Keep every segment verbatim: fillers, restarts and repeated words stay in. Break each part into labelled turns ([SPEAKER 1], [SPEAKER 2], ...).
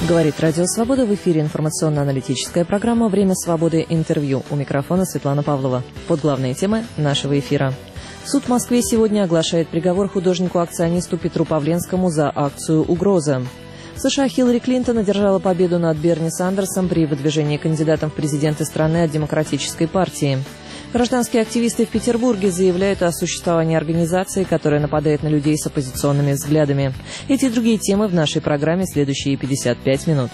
[SPEAKER 1] Говорит Радио Свобода, в эфире информационно-аналитическая программа «Время свободы. Интервью». У микрофона Светлана Павлова. Под главные темы нашего эфира. Суд в Москве сегодня оглашает приговор художнику-акционисту Петру Павленскому за акцию «Угроза». В США Хиллари Клинтон одержала победу над Берни Сандерсом при выдвижении кандидатом в президенты страны от Демократической партии. Гражданские активисты в Петербурге заявляют о существовании организации, которая нападает на людей с оппозиционными взглядами. Эти и другие темы в нашей программе следующие пятьдесят пять минут.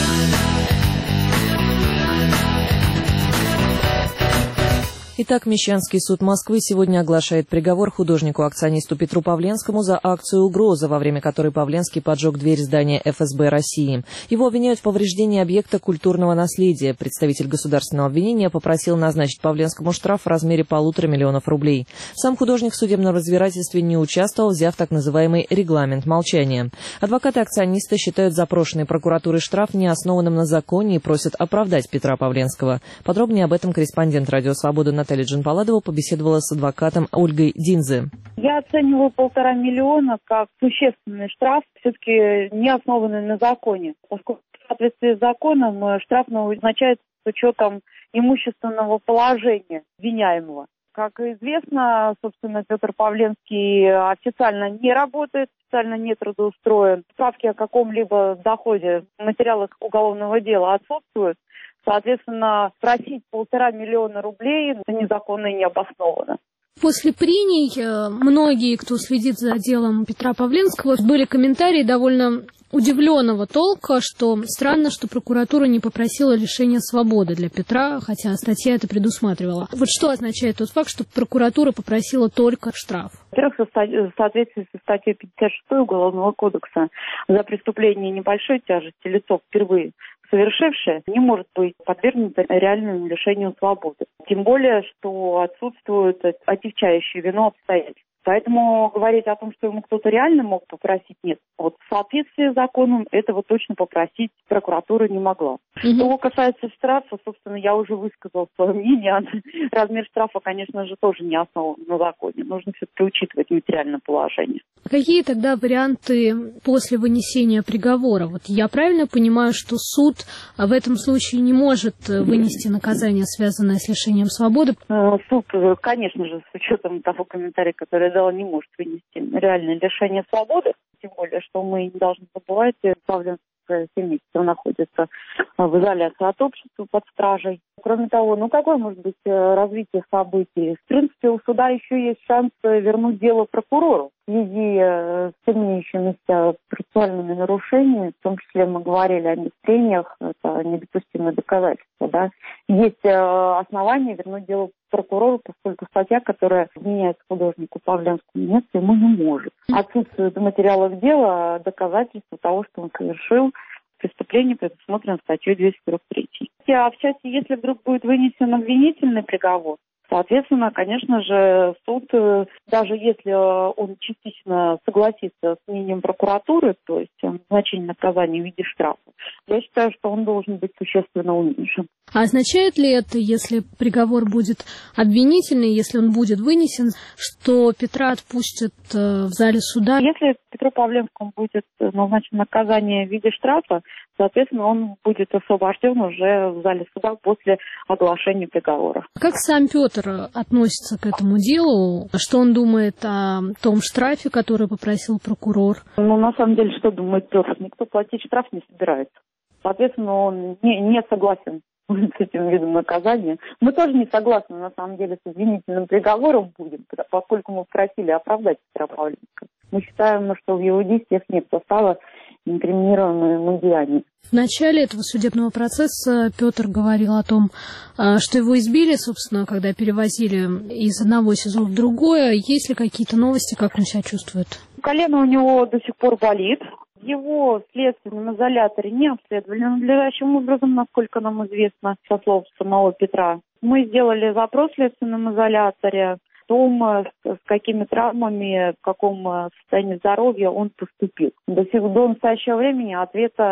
[SPEAKER 1] Итак, Мещанский суд Москвы сегодня оглашает приговор художнику-акционисту Петру Павленскому за акцию «Угроза», во время которой Павленский поджег дверь здания эф эс бэ России. Его обвиняют в повреждении объекта культурного наследия. Представитель государственного обвинения попросил назначить Павленскому штраф в размере полутора миллионов рублей. Сам художник в судебном разбирательстве не участвовал, взяв так называемый регламент молчания. Адвокаты акциониста считают запрошенный прокуратурой штраф неоснованным на законе и просят оправдать Петра Павленского. Подробнее об этом корреспондент «Радио Свобода» Наталья Джанпаладова побеседовала с адвокатом Ольгой Динзе.
[SPEAKER 2] Я оцениваю полтора миллиона как существенный штраф, все-таки не основанный на законе, поскольку в соответствии с законом штраф назначается с учетом имущественного положения обвиняемого. Как известно, собственно, Петр Павленский официально не работает, официально не трудоустроен. Справки о каком-либо доходе в материалах уголовного дела отсутствуют. Соответственно, просить полтора миллиона рублей – это незаконно и необоснованно.
[SPEAKER 3] После прений многие, кто следит за делом Петра Павленского, были комментарии довольно удивленного толка, что странно, что прокуратура не попросила лишения свободы для Петра, хотя статья это предусматривала. Вот что означает тот факт, что прокуратура попросила только штраф?
[SPEAKER 2] Во-первых, в соответствии со статьей пятьдесят шесть Уголовного кодекса за преступление небольшой тяжести лицо впервые совершившее не может быть подвергнуто реальному лишению свободы. Тем более, что отсутствуют отягчающие вину обстоятельства. Поэтому говорить о том, что ему кто-то реально мог попросить, нет. Вот в соответствии с законом этого точно попросить прокуратура не могла. Mm-hmm. Что касается штрафа, собственно, я уже высказала свое мнение. Размер штрафа, конечно же, тоже не основан на законе. Нужно все-таки учитывать материальное положение.
[SPEAKER 3] Какие тогда варианты после вынесения приговора? Вот я правильно понимаю, что суд в этом случае не может вынести наказание, связанное с лишением свободы?
[SPEAKER 2] Суд, конечно же, с учетом того комментария, который я дала, не может вынести реальное лишение свободы. Тем более, что мы не должны забывать, Павленский семь месяцев находится в изоляции от общества под стражей. Кроме того, ну какое может быть развитие событий? В принципе, у суда еще есть шанс вернуть дело прокурору в связи с имеющимися процессуальными нарушениями, в том числе мы говорили о прениях, это недопустимое доказательство, да. Есть основания вернуть дело прокурору, поскольку статья, которая вменяется художнику Павленскому, нет, ему не может. Отсутствует в материалах дела доказательства того, что он совершил преступление, предусмотрено статьей двести сорок три. А в части, если вдруг будет вынесен обвинительный приговор, соответственно, конечно же, суд, даже если он частично согласится с мнением прокуратуры, то есть назначение наказания в виде штрафа, я считаю, что он должен быть существенно уменьшен.
[SPEAKER 3] А означает ли это, если приговор будет обвинительный, если он будет вынесен, что Петра отпустят в зале суда?
[SPEAKER 2] Если Петру Павленскому будет назначено наказание в виде штрафа, соответственно, он будет освобожден уже в зале суда после оглашения приговора.
[SPEAKER 3] Как сам Петр относится к этому делу? Что он думает о том штрафе, который попросил прокурор?
[SPEAKER 2] Ну, на самом деле, что думает Петр? Никто платить штраф не собирается. Соответственно, он не, не согласен с этим видом наказания. Мы тоже не согласны, на самом деле, с обвинительным приговором будем, поскольку мы просили оправдать Петра Павленского. Мы считаем, что в его действиях нет состава инкриминированного ему деяния.
[SPEAKER 3] В начале этого судебного процесса Петр говорил о том, что его избили, собственно, когда перевозили из одного СИЗО в другое. Есть ли какие-то новости, как он себя чувствует?
[SPEAKER 2] Колено у него до сих пор болит. Его в следственном изоляторе не обследовали надлежащим образом, насколько нам известно, со слов самого Петра. Мы сделали запрос в следственном изоляторе о том, с какими травмами, в каком состоянии здоровья он поступил. До сих до настоящего времени ответа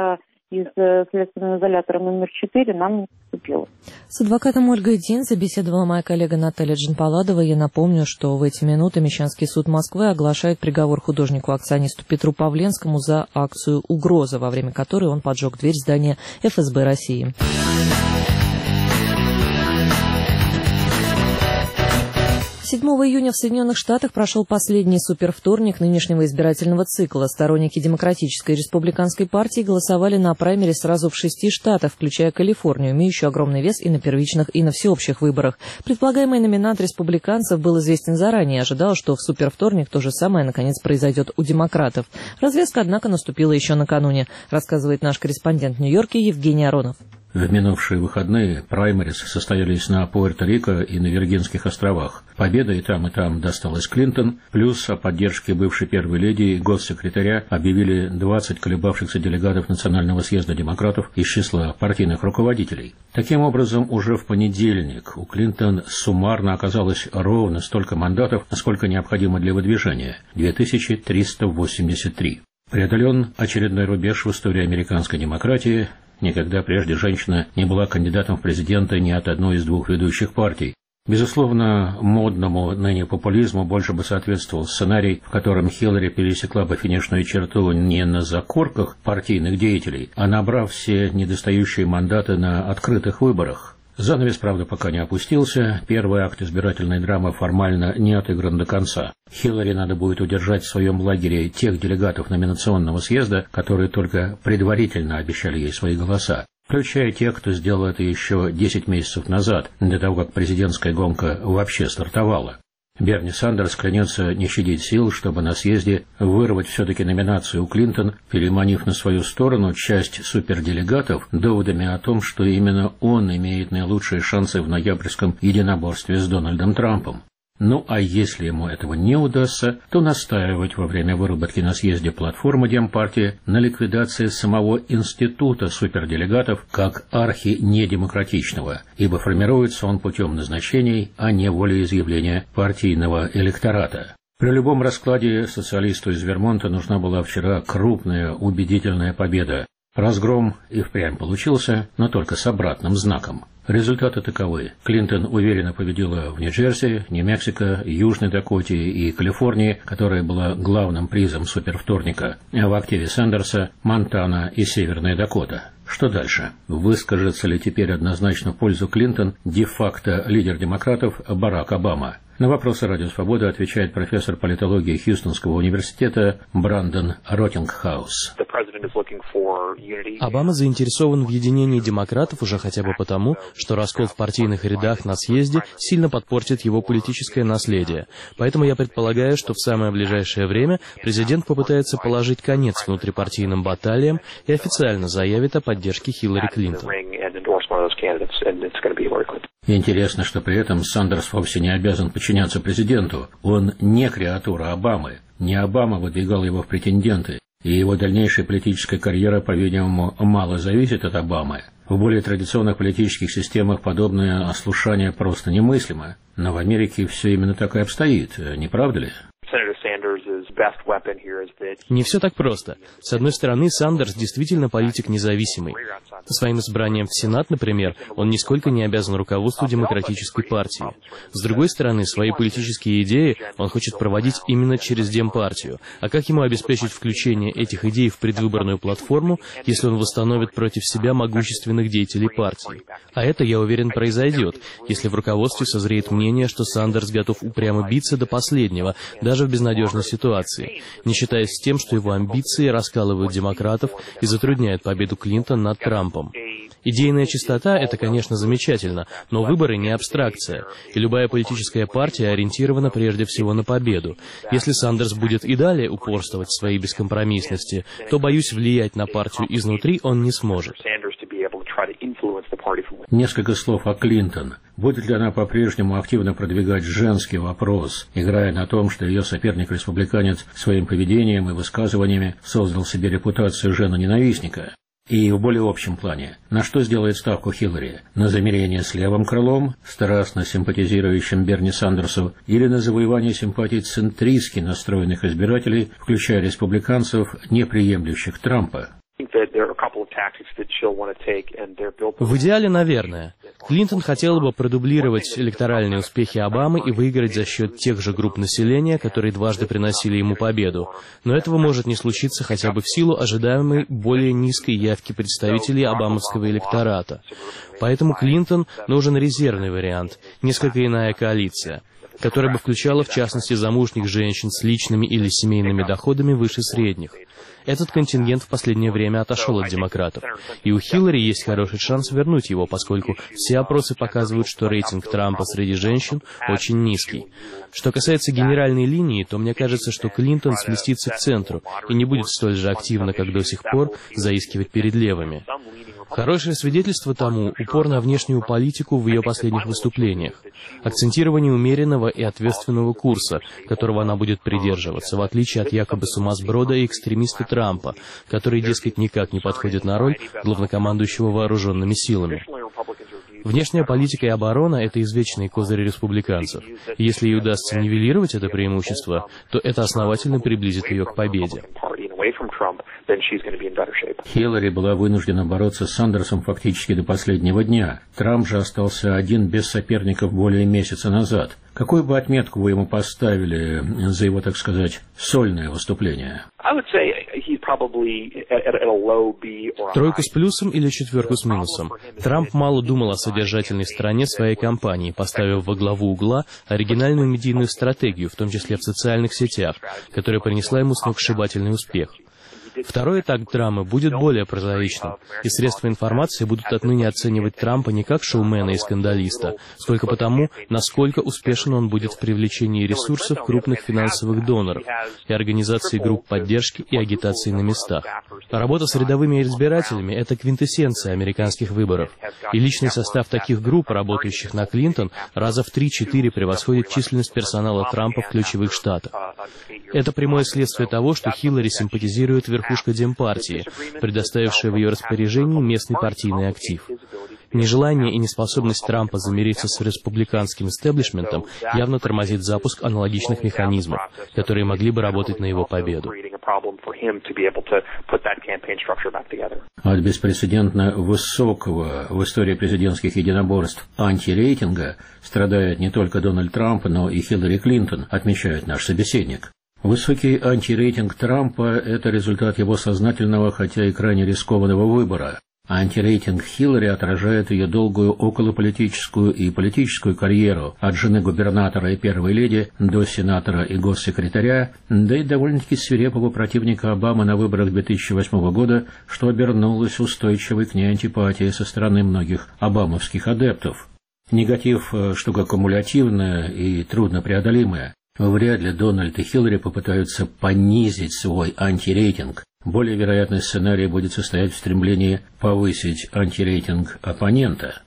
[SPEAKER 2] из следственного изолятора номер четыре нам не поступило.
[SPEAKER 1] С адвокатом Ольгой Динзе беседовала моя коллега Наталья Джанпаладова. Я напомню, что в эти минуты Мещанский суд Москвы оглашает приговор художнику-акционисту Петру Павленскому за акцию «Угроза», во время которой он поджег дверь здания эф эс бэ России. седьмого июня в Соединенных Штатах прошел последний супервторник нынешнего избирательного цикла. Сторонники Демократической и Республиканской партии голосовали на праймере сразу в шести штатах, включая Калифорнию, имеющую огромный вес и на первичных, и на всеобщих выборах. Предполагаемый номинант республиканцев был известен заранее, ожидал, что в супервторник то же самое наконец произойдет у демократов. Развязка, однако, наступила еще накануне, рассказывает наш корреспондент в Нью-Йорке Евгений Аронов.
[SPEAKER 4] В минувшие выходные праймерис состоялись на Пуэрто-Рико и на Виргинских островах. Победа и там, и там досталась Клинтон, плюс о поддержке бывшей первой леди и госсекретаря объявили двадцать колебавшихся делегатов Национального съезда демократов из числа партийных руководителей. Таким образом, уже в понедельник у Клинтон суммарно оказалось ровно столько мандатов, сколько необходимо для выдвижения – две тысячи триста восемьдесят три. Преодолен очередной рубеж в истории американской демократии. Никогда прежде женщина не была кандидатом в президенты ни от одной из двух ведущих партий. Безусловно, модному ныне популизму больше бы соответствовал сценарий, в котором Хиллари пересекла бы финишную черту не на закорках партийных деятелей, а набрав все недостающие мандаты на открытых выборах. Занавес, правда, пока не опустился, первый акт избирательной драмы формально не отыгран до конца. Хиллари надо будет удержать в своем лагере тех делегатов номинационного съезда, которые только предварительно обещали ей свои голоса, включая тех, кто сделал это еще десять месяцев назад, до того, как президентская гонка вообще стартовала. Берни Сандерс клянется не щадить сил, чтобы на съезде вырвать все-таки номинацию у Клинтон, переманив на свою сторону часть суперделегатов доводами о том, что именно он имеет наилучшие шансы в ноябрьском единоборстве с Дональдом Трампом. Ну а если ему этого не удастся, то настаивать во время выработки на съезде платформы Демпартии на ликвидации самого института суперделегатов как архи-недемократичного, ибо формируется он путем назначений, а не волеизъявления партийного электората. При любом раскладе социалисту из Вермонта нужна была вчера крупная убедительная победа. Разгром и впрямь получился, но только с обратным знаком. Результаты таковы. Клинтон уверенно победила в Нью-Джерси, Нью-Мексико, Южной Дакоте и Калифорнии, которая была главным призом супервторника, а в активе Сандерса – Монтана и Северная Дакота. Что дальше? Выскажется ли теперь однозначно в пользу Клинтон де-факто лидер демократов Барак Обама? На вопросы «Радио Свобода» отвечает профессор политологии Хьюстонского университета Брандон Роттингхаус.
[SPEAKER 5] Обама заинтересован в единении демократов уже хотя бы потому, что раскол в партийных рядах на съезде сильно подпортит его политическое наследие. Поэтому я предполагаю, что в самое ближайшее время президент попытается положить конец внутрипартийным баталиям и официально заявит о поддержке Хиллари Клинтон.
[SPEAKER 4] Интересно, что при этом Сандерс вовсе не обязан подчиняться президенту. Он не креатура Обамы. Не Обама выдвигал его в претенденты. И его дальнейшая политическая карьера, по-видимому, мало зависит от Обамы. В более традиционных политических системах подобное ослушание просто немыслимо. Но в Америке все именно так и обстоит, не правда ли?
[SPEAKER 5] Не все так просто. С одной стороны, Сандерс действительно политик независимый. Своим избранием в Сенат, например, он нисколько не обязан руководству Демократической партии. С другой стороны, свои политические идеи он хочет проводить именно через Демпартию. А как ему обеспечить включение этих идей в предвыборную платформу, если он восстановит против себя могущественных деятелей партии? А это, я уверен, произойдет, если в руководстве созреет мнение, что Сандерс готов упрямо биться до последнего, даже в безнадежной ситуации, не считаясь с тем, что его амбиции раскалывают демократов и затрудняют победу Клинтон над Трампом. Идейная чистота – это, конечно, замечательно, но выборы не абстракция, и любая политическая партия ориентирована прежде всего на победу. Если Сандерс будет и далее упорствовать в своей бескомпромиссности, то, боюсь, влиять на партию изнутри он не сможет.
[SPEAKER 4] Несколько слов о Клинтон. Будет ли она по-прежнему активно продвигать женский вопрос, играя на том, что ее соперник-республиканец своим поведением и высказываниями создал себе репутацию жена-ненавистника? И в более общем плане, на что сделает ставку Хиллари? На замирение с левым крылом, страстно симпатизирующим Берни Сандерсу, или на завоевание симпатий центристски настроенных избирателей, включая республиканцев, не приемлющих Трампа?
[SPEAKER 5] В идеале, наверное. Клинтон хотела бы продублировать электоральные успехи Обамы и выиграть за счет тех же групп населения, которые дважды приносили ему победу. Но этого может не случиться хотя бы в силу ожидаемой более низкой явки представителей обамовского электората. Поэтому Клинтон нужен резервный вариант, несколько иная коалиция, которая бы включала, в частности, замужних женщин с личными или семейными доходами выше средних. Этот контингент в последнее время отошел от демократов, и у Хиллари есть хороший шанс вернуть его, поскольку все опросы показывают, что рейтинг Трампа среди женщин очень низкий. Что касается генеральной линии, то мне кажется, что Клинтон сместится к центру и не будет столь же активно, как до сих пор, заискивать перед левыми. Хорошее свидетельство тому — упор на внешнюю политику в ее последних выступлениях, акцентирование умеренного и ответственного курса, которого она будет придерживаться, в отличие от якобы сумасброда и экстремиста Трампа, который, дескать, никак не подходит на роль главнокомандующего вооруженными силами. Внешняя политика и оборона — это извечные козыри республиканцев. И если ей удастся нивелировать это преимущество, то это основательно приблизит ее к победе.
[SPEAKER 4] Хиллари была вынуждена бороться с Сандерсом фактически до последнего дня. Трамп же остался один без соперников более месяца назад. Какую бы отметку вы ему поставили за его, так сказать, сольное выступление?
[SPEAKER 5] Тройку с плюсом или четверку с минусом? Трамп мало думал о содержательной стороне своей кампании, поставив во главу угла оригинальную медийную стратегию, в том числе в социальных сетях, которая принесла ему сногсшибательный успех. Второй этап драмы будет более прозаичным, и средства информации будут отныне оценивать Трампа не как шоумена и скандалиста, сколько потому, насколько успешен он будет в привлечении ресурсов крупных финансовых доноров и организации групп поддержки и агитации на местах. Работа с рядовыми избирателями — это квинтэссенция американских выборов, и личный состав таких групп, работающих на Клинтон, раза в три-четыре превосходит численность персонала Трампа в ключевых штатах. Это прямое следствие того, что Хиллари симпатизирует верхушка Демпартии, предоставившая в ее распоряжении местный партийный актив. Нежелание и неспособность Трампа замириться с республиканским истеблишментом явно тормозит запуск аналогичных механизмов, которые могли бы работать на его победу.
[SPEAKER 4] От беспрецедентно высокого в истории президентских единоборств антирейтинга страдает не только Дональд Трамп, но и Хиллари Клинтон, отмечает наш собеседник. Высокий антирейтинг Трампа – это результат его сознательного, хотя и крайне рискованного выбора. Антирейтинг Хиллари отражает ее долгую околополитическую и политическую карьеру от жены губернатора и первой леди до сенатора и госсекретаря, да и довольно-таки свирепого противника Обамы на выборах две тысячи восьмого года, что обернулось устойчивой к ней антипатией со стороны многих обамовских адептов. Негатив – штука кумулятивная и труднопреодолимая. Вряд ли Дональд и Хиллари попытаются понизить свой антирейтинг. Более вероятный сценарий будет состоять в стремлении повысить антирейтинг оппонента.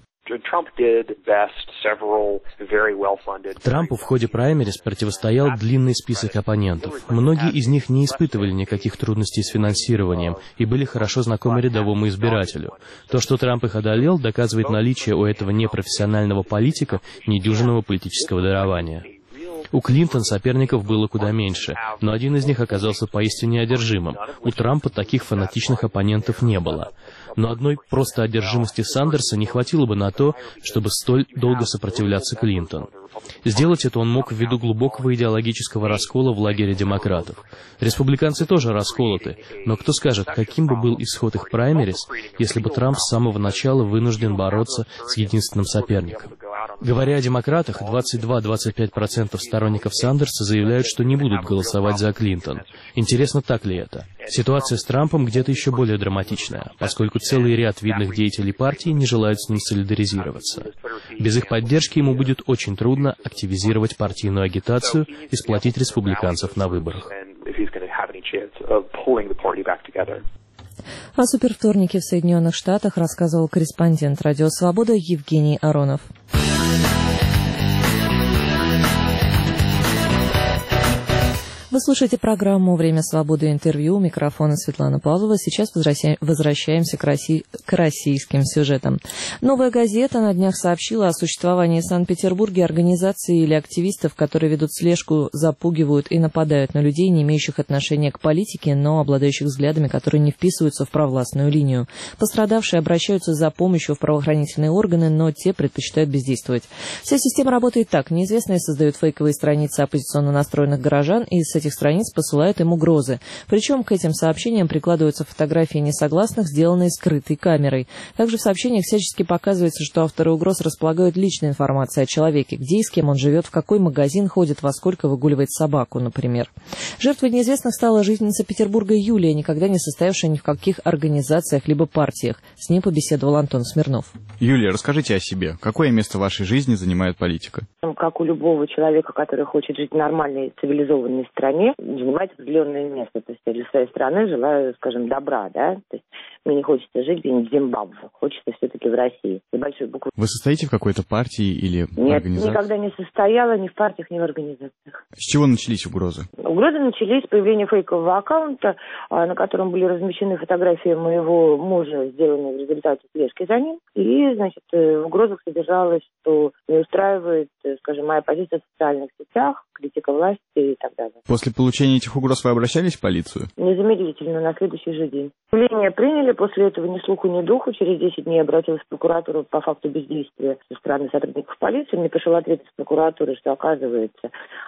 [SPEAKER 5] Трампу в ходе праймериз противостоял длинный список оппонентов. Многие из них не испытывали никаких трудностей с финансированием и были хорошо знакомы рядовому избирателю. То, что Трамп их одолел, доказывает наличие у этого непрофессионального политика недюжинного политического дарования. У Клинтон соперников было куда меньше, но один из них оказался поистине одержимым. У Трампа таких фанатичных оппонентов не было. Но одной просто одержимости Сандерса не хватило бы на то, чтобы столь долго сопротивляться Клинтон. Сделать это он мог ввиду глубокого идеологического раскола в лагере демократов. Республиканцы тоже расколоты, но кто скажет, каким бы был исход их праймериз, если бы Трамп с самого начала вынужден бороться с единственным соперником. Говоря о демократах, двадцать два - двадцать пять процентов сторонников Сандерса заявляют, что не будут голосовать за Клинтон. Интересно, так ли это? Ситуация с Трампом где-то еще более драматичная, поскольку целый ряд видных деятелей партии не желают с ним солидаризироваться. Без их поддержки ему будет очень трудно активизировать партийную агитацию и сплотить республиканцев на выборах.
[SPEAKER 1] О супервторнике в Соединенных Штатах рассказывал корреспондент «Радио Свобода» Евгений Аронов. Вы слушаете программу «Время свободы» интервью. У микрофона Светлана Павлова. Сейчас возвращаемся к, Росси... к российским сюжетам. «Новая газета» на днях сообщила о существовании в Санкт-Петербурге организаций или активистов, которые ведут слежку, запугивают и нападают на людей, не имеющих отношения к политике, но обладающих взглядами, которые не вписываются в провластную линию. Пострадавшие обращаются за помощью в правоохранительные органы, но те предпочитают бездействовать. Вся система работает так. Неизвестные создают фейковые страницы оппозиционно настроенных горожан и с этих страниц посылают им угрозы. Причем к этим сообщениям прикладываются фотографии несогласных, сделанные скрытой камерой. Также в сообщениях всячески показывается, что авторы угроз располагают личной информацией о человеке, где и с кем он живет, в какой магазин ходит, во сколько выгуливает собаку, например. Жертвой неизвестных стала жительница Петербурга Юлия, никогда не состоявшая ни в каких организациях либо партиях. С ней побеседовал Антон Смирнов.
[SPEAKER 6] Юлия, расскажите о себе. Какое место в вашей жизни занимает политика?
[SPEAKER 7] Как у любого человека, который хочет жить в нормальной, цивилизованной стране, занимает определенное место. То есть я для своей страны желаю, скажем, добра, да? То есть мне не хочется жить где-нибудь в Зимбабве, хочется все-таки в России. С большой буквы.
[SPEAKER 6] Вы состоите в какой-то партии или
[SPEAKER 7] Нет,
[SPEAKER 6] организации? Нет,
[SPEAKER 7] никогда не состояла ни в партиях, ни в организациях.
[SPEAKER 6] С чего начались угрозы?
[SPEAKER 7] Угрозы начались с появления фейкового аккаунта, на котором были размещены фотографии моего мужа, сделанные в результате слежки за ним. И, значит, в угрозах содержалось, что не устраивает, скажем, моя позиция в социальных сетях, критика власти и так далее.
[SPEAKER 6] После получения этих угроз вы обращались в полицию?
[SPEAKER 7] Незамедлительно, на следующий же день. Заявление приняли, после этого ни слуху, ни духу. Через десять дней обратилась в прокуратуру по факту бездействия со стороны сотрудников полиции. Мне пришел ответ из прокуратуры, что, оказывается,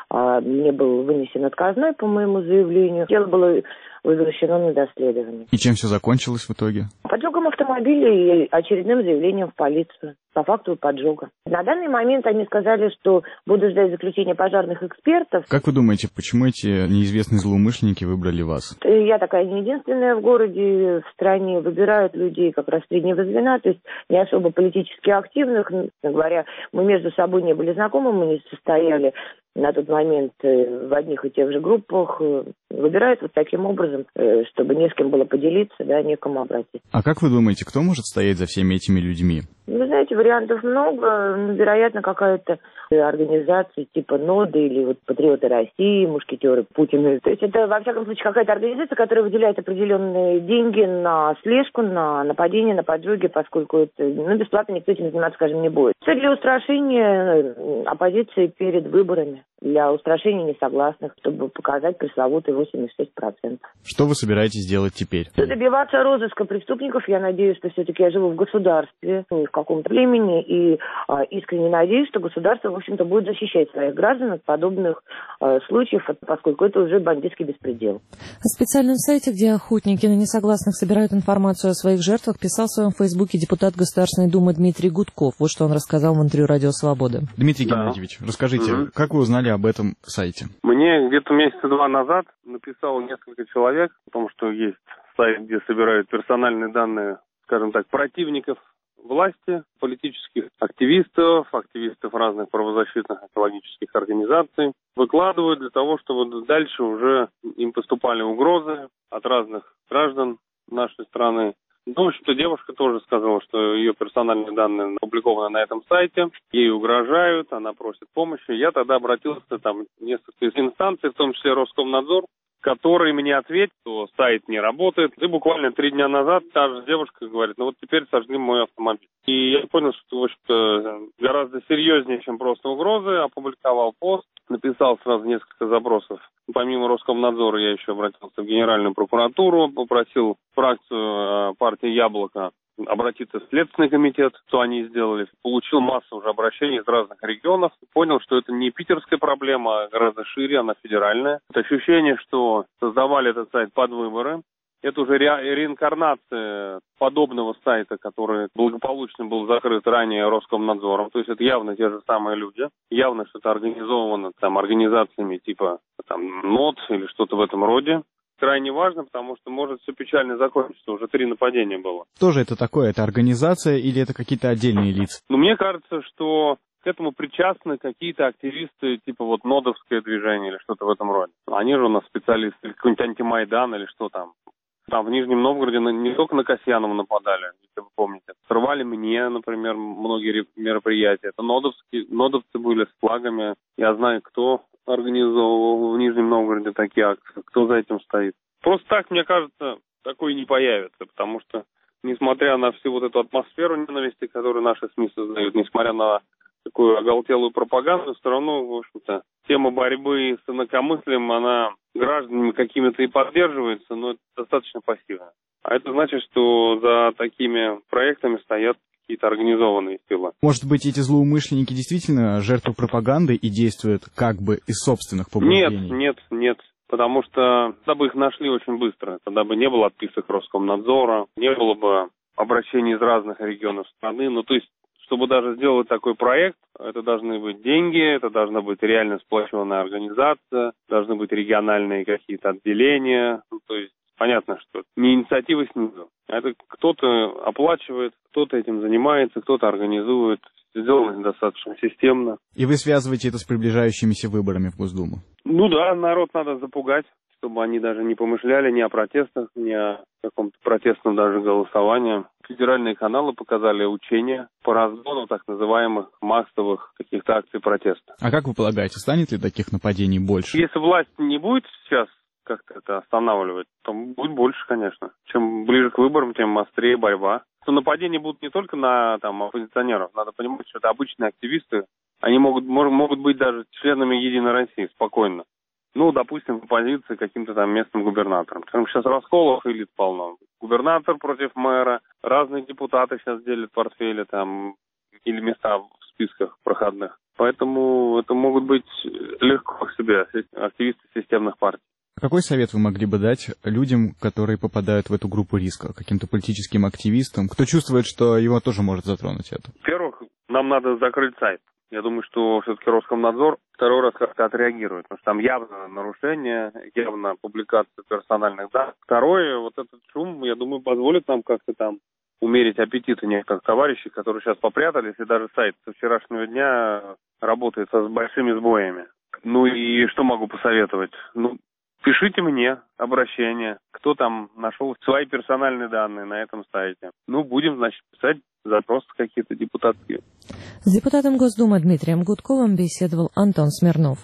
[SPEAKER 7] мне был вынесен отказной по моему заявлению. Дело было возвращено на доследование.
[SPEAKER 6] И чем все закончилось в итоге?
[SPEAKER 7] Поджогом автомобиля и очередным заявлением в полицию по факту поджога. На данный момент они сказали, что будут ждать заключения пожарных экспертов.
[SPEAKER 6] Как вы думаете, почему эти неизвестные злоумышленники выбрали вас?
[SPEAKER 7] Я такая не единственная в городе, в стране. Выбирают людей как раз среднего звена, то есть не особо политически активных. Говоря, мы между собой не были знакомы, мы не состояли на тот момент в одних и тех же группах. Выбирают вот таким образом, чтобы не с кем было поделиться, да, некому обратиться.
[SPEAKER 6] А как вы думаете, кто может стоять за всеми этими людьми?
[SPEAKER 7] Вы знаете, вариантов много. Вероятно, какая-то организация типа ноды или вот Патриоты России, Мушкетеры Путина. То есть это, во всяком случае, какая-то организация, которая выделяет определенные деньги на слежку, на нападение, на поджоги, поскольку это, ну, бесплатно никто этим заниматься, скажем, не будет. Все для устрашения оппозиции перед выборами, для устрашения несогласных, чтобы показать пресловутые восемьдесят шесть процентов.
[SPEAKER 6] Что вы собираетесь делать теперь?
[SPEAKER 7] Добиваться розыска преступников. Я надеюсь, что все-таки я живу в государстве, не в каком-то племени, и а, искренне надеюсь, что государство, в общем-то, будет защищать своих граждан от подобных а, случаев, поскольку это уже бандитский беспредел.
[SPEAKER 1] На специальном сайте, где охотники на несогласных собирают информацию о своих жертвах, писал в своем фейсбуке депутат Государственной Думы Дмитрий Гудков. Вот что он рассказал в интервью «Радио Свобода».
[SPEAKER 6] Дмитрий да. Геннадьевич, расскажите, угу. как вы узнали об этом сайте?
[SPEAKER 8] Мне где-то месяца два назад написало несколько человек о том, что есть сайт, где собирают персональные данные, скажем так, противников власти, политических активистов, активистов разных правозащитных экологических организаций. Выкладывают для того, чтобы дальше уже им поступали угрозы от разных граждан нашей страны. Ну, что девушка тоже сказала, что ее персональные данные опубликованы на этом сайте, ей угрожают, она просит помощи. Я тогда обратился там в несколько инстанций, в том числе Роскомнадзор, который мне ответил, что сайт не работает. И буквально три дня назад та же девушка говорит, ну вот теперь сожгли мой автомобиль. И я понял, что, в общем-то, гораздо серьезнее, чем просто угрозы. Опубликовал пост, написал сразу несколько запросов. Помимо Роскомнадзора я еще обратился в Генеральную прокуратуру, попросил фракцию партии «Яблоко» обратиться в Следственный комитет, что они сделали. Получил массу уже обращений из разных регионов. Понял, что это не питерская проблема, а гораздо шире, она федеральная. Это ощущение, что создавали этот сайт под выборы. Это уже ре- реинкарнация подобного сайта, который благополучно был закрыт ранее Роскомнадзором. То есть это явно те же самые люди. Явно что-то организовано там организациями типа там НОТ или что-то в этом роде. Крайне важно, потому что может все печально закончиться. Уже три нападения было.
[SPEAKER 6] Что же это такое? Это организация или это какие-то отдельные лица?
[SPEAKER 8] Ну, мне кажется, что к этому причастны какие-то активисты, типа вот нодовское движение или что-то в этом роде. Они же у нас специалисты, или какой-нибудь антимайдан или что там. Там в Нижнем Новгороде не только на Касьянова нападали, если вы помните. Срывали мне, например, многие мероприятия. Это нодовские, нодовцы были с флагами. Я знаю, кто организовывал в Нижнем Новгороде такие акции, кто за этим стоит. Просто так, мне кажется, такое не появится, потому что, несмотря на всю вот эту атмосферу ненависти, которую наши СМИ создают, несмотря на такую оголтелую пропаганду, все равно, в общем-то, тема борьбы с инакомыслием, она гражданами какими-то и поддерживается, но это достаточно пассивно. А это значит, что за такими проектами стоят какие-то организованные силы.
[SPEAKER 6] Может быть, эти злоумышленники действительно жертвы пропаганды и действуют как бы из собственных побуждений?
[SPEAKER 8] Нет, нет, нет. Потому что тогда бы их нашли очень быстро. Тогда бы не было отписок Роскомнадзора, не было бы обращений из разных регионов страны. Ну, то есть, чтобы даже сделать такой проект, это должны быть деньги, это должна быть реально сплоченная организация, должны быть региональные какие-то отделения. Ну, то есть, понятно, что не инициатива снизу. Это кто-то оплачивает, кто-то этим занимается, кто-то организует. Сделано достаточно системно.
[SPEAKER 6] И вы связываете это с приближающимися выборами в Госдуму?
[SPEAKER 8] Ну да, народ надо запугать, чтобы они даже не помышляли ни о протестах, ни о каком-то протестном даже голосовании. Федеральные каналы показали учения по разгону так называемых массовых каких-то акций протеста.
[SPEAKER 6] А как вы полагаете, станет ли таких нападений больше?
[SPEAKER 8] Если власть не будет сейчас как-то это останавливать, то будет больше, конечно. Чем ближе к выборам, тем острее борьба. То нападения будут не только на там, оппозиционеров. Надо понимать, что это обычные активисты. Они могут, мож, могут быть даже членами Единой России спокойно. Ну, допустим, в оппозиции каким-то там местным губернатором. Там сейчас расколов элит полно. Губернатор против мэра, разные депутаты сейчас делят портфели там или места в списках проходных. Поэтому это могут быть легко себе активисты системных партий.
[SPEAKER 6] Какой совет вы могли бы дать людям, которые попадают в эту группу риска, каким-то политическим активистам, кто чувствует, что его тоже может затронуть это?
[SPEAKER 8] Во-первых, нам надо закрыть сайт. Я думаю, что все-таки Роскомнадзор второй раз как-то отреагирует, потому что там явно нарушение, явно публикация персональных данных. Второе, вот этот шум, я думаю, позволит нам как-то там умерить аппетиты некоторых товарищей, которые сейчас попрятались, и даже сайт со вчерашнего дня работает с большими сбоями. Ну и что могу посоветовать? Ну, пишите мне обращение, кто там нашел свои персональные данные на этом сайте. Ну, будем, значит, писать запросы какие-то депутатские.
[SPEAKER 1] С депутатом Госдумы Дмитрием Гудковым беседовал Антон Смирнов.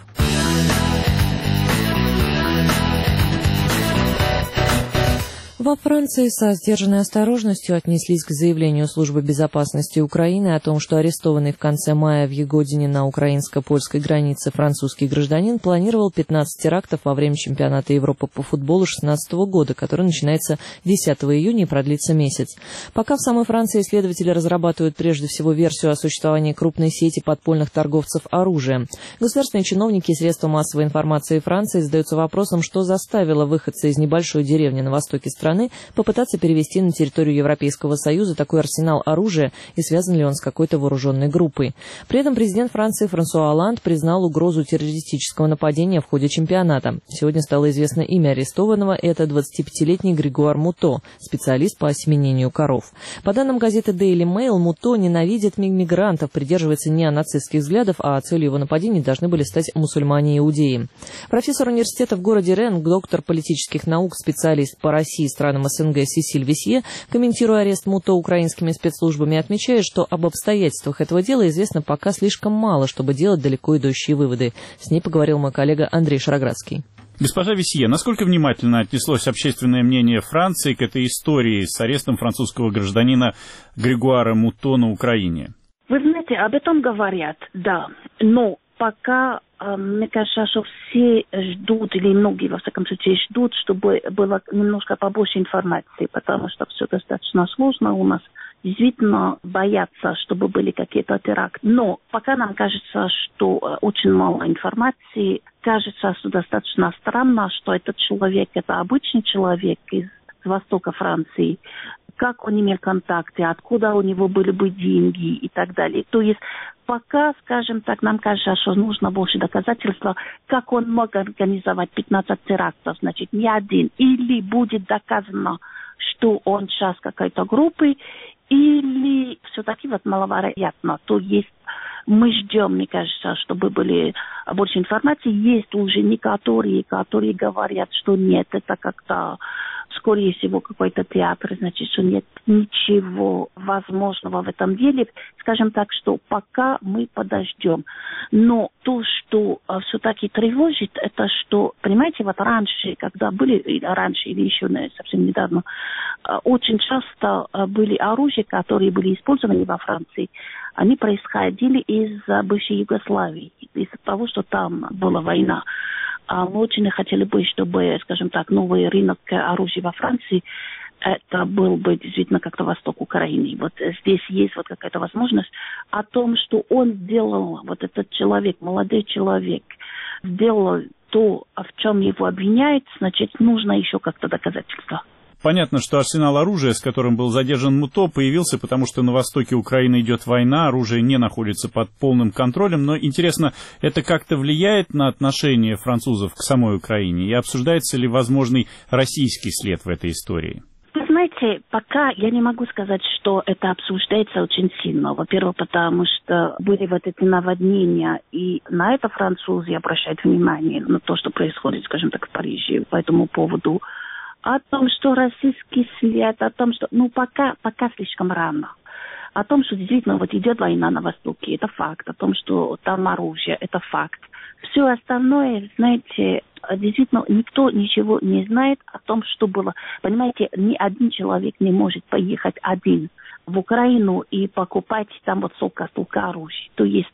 [SPEAKER 1] Во Франции со сдержанной осторожностью отнеслись к заявлению Службы безопасности Украины о том, что арестованный в конце мая в Ягодине на украинско-польской границе французский гражданин планировал пятнадцать терактов во время чемпионата Европы по футболу две тысячи шестнадцатого года, который начинается десятого июня и продлится месяц. Пока в самой Франции исследователи разрабатывают прежде всего версию о существовании крупной сети подпольных торговцев оружием. Государственные чиновники и средства массовой информации Франции задаются вопросом, что заставило выходца из небольшой деревни на востоке страны попытаться перевести на территорию Европейского Союза такой арсенал оружия и связан ли он с какой-то вооруженной группой. При этом президент Франции Франсуа Олланд признал угрозу террористического нападения в ходе чемпионата. Сегодня стало известно имя арестованного. Это двадцатипятилетний Григуар Муто, специалист по осеменению коров. По данным газеты Daily Mail, Муто ненавидит мигрантов, придерживается неонацистских взглядов, а целью его нападений должны были стать мусульмане и иудеи. Профессор университета в городе Рен, доктор политических наук, специалист по России и странам СНГ Сесиль Висье, комментируя арест Муто украинскими спецслужбами, отмечает, что об обстоятельствах этого дела известно пока слишком мало, чтобы делать далеко идущие выводы. С ней поговорил мой коллега Андрей Шароградский.
[SPEAKER 9] Госпожа Висье, насколько внимательно отнеслось общественное мнение Франции к этой истории с арестом французского гражданина Григуара Муто на Украине?
[SPEAKER 10] Вы знаете, об этом говорят, да, но пока... Мне кажется, что все ждут, или многие, во всяком случае, ждут, чтобы было немножко побольше информации, потому что все достаточно сложно у нас. Действительно боятся, чтобы были какие-то теракты. Но пока нам кажется, что очень мало информации. Кажется, что достаточно странно, что этот человек, это обычный человек из востока Франции. Как он имел контакты, откуда у него были бы деньги и так далее. То есть пока, скажем так, нам кажется, что нужно больше доказательства, как он мог организовать пятнадцать терактов, значит, не один. Или будет доказано, что он часть какой-то группы, или все-таки вот маловероятно. То есть мы ждем, мне кажется, чтобы были больше информации. Есть уже некоторые, которые говорят, что нет, это как-то скорее всего, какой-то театр, значит, что нет ничего возможного в этом деле. Скажем так, что пока мы подождем. Но то, что а, все-таки тревожит, это что, понимаете, вот раньше, когда были, раньше или еще совсем недавно, а, очень часто а, были оружия, которые были использованы во Франции, они происходили из бывшей Югославии, из-за того, что там была война. А мы очень хотели бы, чтобы, скажем так, новый рынок оружия во Франции, это был бы действительно как-то восток Украины. Вот здесь есть вот какая-то возможность о том, что он сделал, вот этот человек, молодой человек, сделал то, в чем его обвиняют, значит, нужно еще как-то доказательства.
[SPEAKER 9] Понятно, что арсенал оружия, с которым был задержан Муто, появился, потому что на востоке Украины идет война, оружие не находится под полным контролем. Но интересно, это как-то влияет на отношение французов к самой Украине? И обсуждается ли возможный российский след в этой истории?
[SPEAKER 10] Вы знаете, пока я не могу сказать, что это обсуждается очень сильно. Во-первых, потому что были вот эти наводнения, и на это французы обращают внимание, на то, что происходит, скажем так, в Париже по этому поводу. О том, что российский след, о том, что... Ну, пока, пока слишком рано. О том, что действительно вот идет война на Востоке, это факт. О том, что там оружие, это факт. Все остальное, знаете, действительно никто ничего не знает о том, что было. Понимаете, ни один человек не может поехать один в Украину и покупать там вот столько-столько оружия. То есть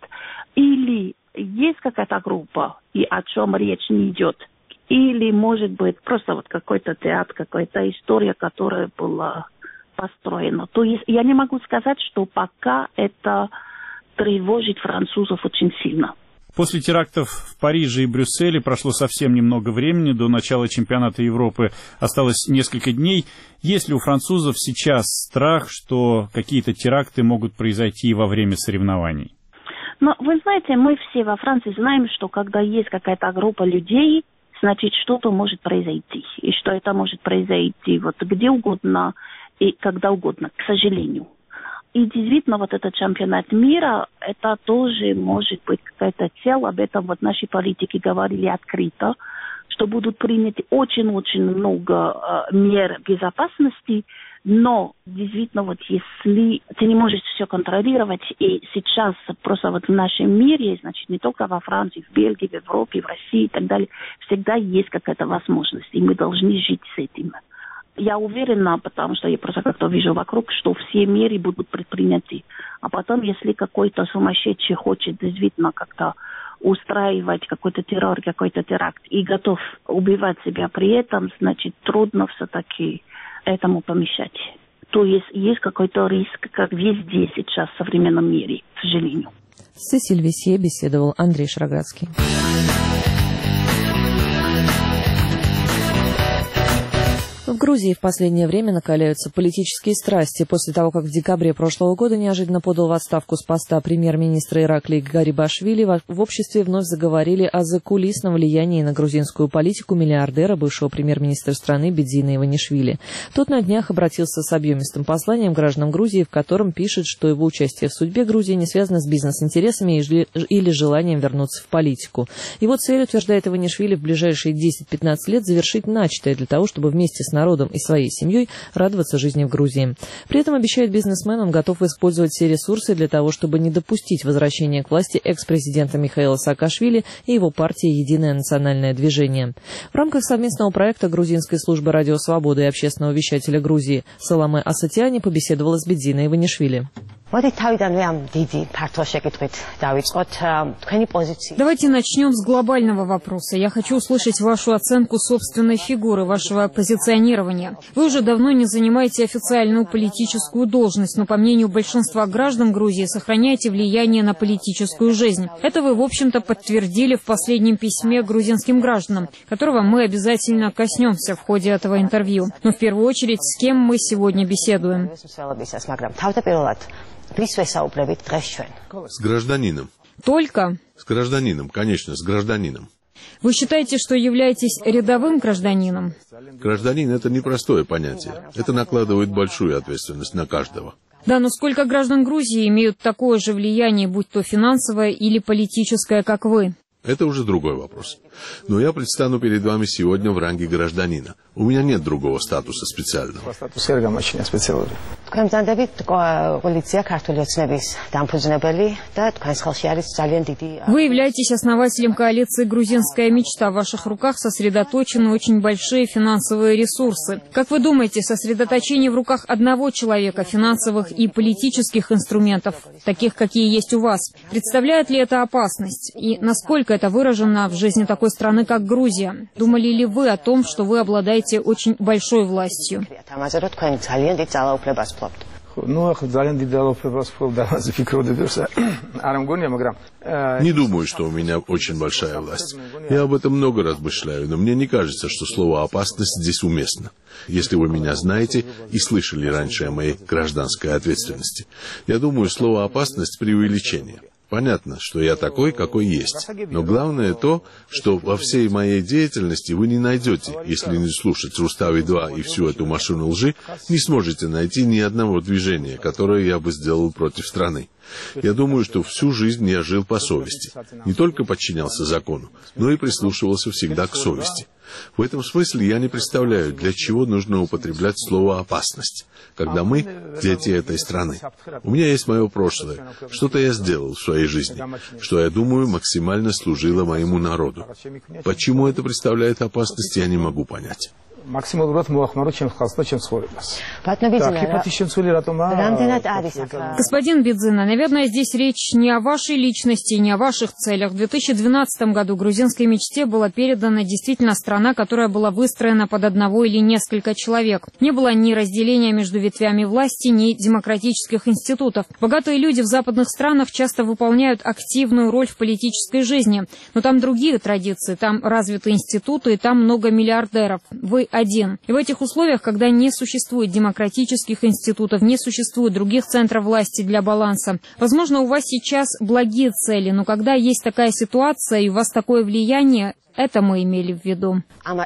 [SPEAKER 10] или есть какая-то группа, и о чем речь не идет, или, может быть, просто вот какой-то театр, какая-то история, которая была построена. То есть я не могу сказать, что пока это тревожит французов очень сильно.
[SPEAKER 9] После терактов в Париже и Брюсселе прошло совсем немного времени, до начала чемпионата Европы осталось несколько дней. Есть ли у французов сейчас страх, что какие-то теракты могут произойти во время соревнований?
[SPEAKER 10] Но вы знаете, мы все во Франции знаем, что когда есть какая-то группа людей, значит, что-то может произойти. И что это может произойти вот где угодно и когда угодно, к сожалению. И действительно, вот этот чемпионат мира, это тоже может быть какая-то цель. Об этом вот наши политики говорили открыто, что будут приняты очень-очень много э, мер безопасности. Но действительно, вот если ты не можешь все контролировать, и сейчас просто вот в нашем мире, значит, не только во Франции, в Бельгии, в Европе, в России и так далее, всегда есть какая-то возможность, и мы должны жить с этим. Я уверена, потому что я просто как-то вижу вокруг, что все меры будут предприняты. А потом, если какой-то сумасшедший хочет действительно как-то устраивать какой-то террор, какой-то теракт, и готов убивать себя при этом, значит, трудно все-таки этому помешать. То есть есть какой-то риск, как везде сейчас в современном мире, к сожалению.
[SPEAKER 1] С Сесиль Весье беседовал Андрей Шрагацкий. В Грузии в последнее время накаляются политические страсти после того, как в декабре прошлого года неожиданно подал в отставку с поста премьер-министра Ираклий Гарибашвили. В обществе вновь заговорили о закулисном влиянии на грузинскую политику миллиардера, бывшего премьер-министра страны Бедзина Иванишвили. Тот на днях обратился с объемистым посланием к гражданам Грузии, в котором пишет, что его участие в судьбе Грузии не связано с бизнес-интересами или желанием вернуться в политику. Его цель, утверждает Иванишвили, в ближайшие десять-пятнадцать лет завершить начатое для того, чтобы вместе с народом и своей семьей радоваться жизни в Грузии. При этом, обещает бизнесмен, он готов использовать все ресурсы для того, чтобы не допустить возвращения к власти экс-президента Михаила Саакашвили и его партии «Единое национальное движение». В рамках совместного проекта грузинской службы радио «Свобода» и общественного вещателя Грузии Саламе Асатиани побеседовала с Бедзиной Иванишвили.
[SPEAKER 11] Давайте начнем с глобального вопроса. Я хочу услышать вашу оценку собственной фигуры, вашего позиционирования. Вы уже давно не занимаете официальную политическую должность, но, по мнению большинства граждан Грузии, сохраняете влияние на политическую жизнь. Это вы, в общем-то, подтвердили в последнем письме грузинским гражданам, которого мы обязательно коснемся в ходе этого интервью. Но в первую очередь, с кем мы сегодня беседуем?
[SPEAKER 12] С гражданином.
[SPEAKER 11] Только?
[SPEAKER 12] С гражданином, конечно, с гражданином.
[SPEAKER 11] Вы считаете, что являетесь рядовым гражданином?
[SPEAKER 12] Гражданин — это непростое понятие. Это накладывает большую ответственность на каждого.
[SPEAKER 11] Да, но сколько граждан Грузии имеют такое же влияние, будь то финансовое или политическое, как вы?
[SPEAKER 12] Это уже другой вопрос. Но я предстану перед вами сегодня в ранге гражданина. У меня нет другого статуса специального.
[SPEAKER 11] Вы являетесь основателем коалиции «Грузинская мечта». В ваших руках сосредоточены очень большие финансовые ресурсы. Как вы думаете, сосредоточение в руках одного человека финансовых и политических инструментов, таких, какие есть у вас, представляет ли это опасность? И насколько это выражено в жизни такой страны, как Грузия? Думали ли вы о том, что вы обладаете очень большой властью?
[SPEAKER 12] Не думаю, что у меня очень большая власть. Я об этом много размышляю, но мне не кажется, что слово «опасность» здесь уместно. Если вы меня знаете и слышали раньше о моей гражданской ответственности, я думаю, слово «опасность» — преувеличение. Понятно, что я такой, какой есть. Но главное то, что во всей моей деятельности вы не найдете, если не слушать Рустави-два и всю эту машину лжи, не сможете найти ни одного движения, которое я бы сделал против страны. Я думаю, что всю жизнь я жил по совести. Не только подчинялся закону, но и прислушивался всегда к совести. В этом смысле я не представляю, для чего нужно употреблять слово «опасность», когда мы дети этой страны. У меня есть мое прошлое, что-то я сделал в своей жизни, что, я думаю, максимально служило моему народу. Почему это представляет опасность, я не могу понять.
[SPEAKER 11] Господин Бидзина, наверное, здесь речь не о вашей личности, не о ваших целях. В две тысячи двенадцатом году грузинской мечте была передана действительно страна, которая была выстроена под одного или несколько человек. Не было ни разделения между ветвями власти, ни демократических институтов. Богатые люди в западных странах часто выполняют активную роль в политической жизни. Но там другие традиции, там развиты институты, и там много миллиардеров. Вы один. И в этих условиях, когда не существует демократических институтов, не существует других центров власти для баланса, возможно, у вас сейчас благие цели, но когда есть такая ситуация и у вас такое влияние, это мы имели в виду.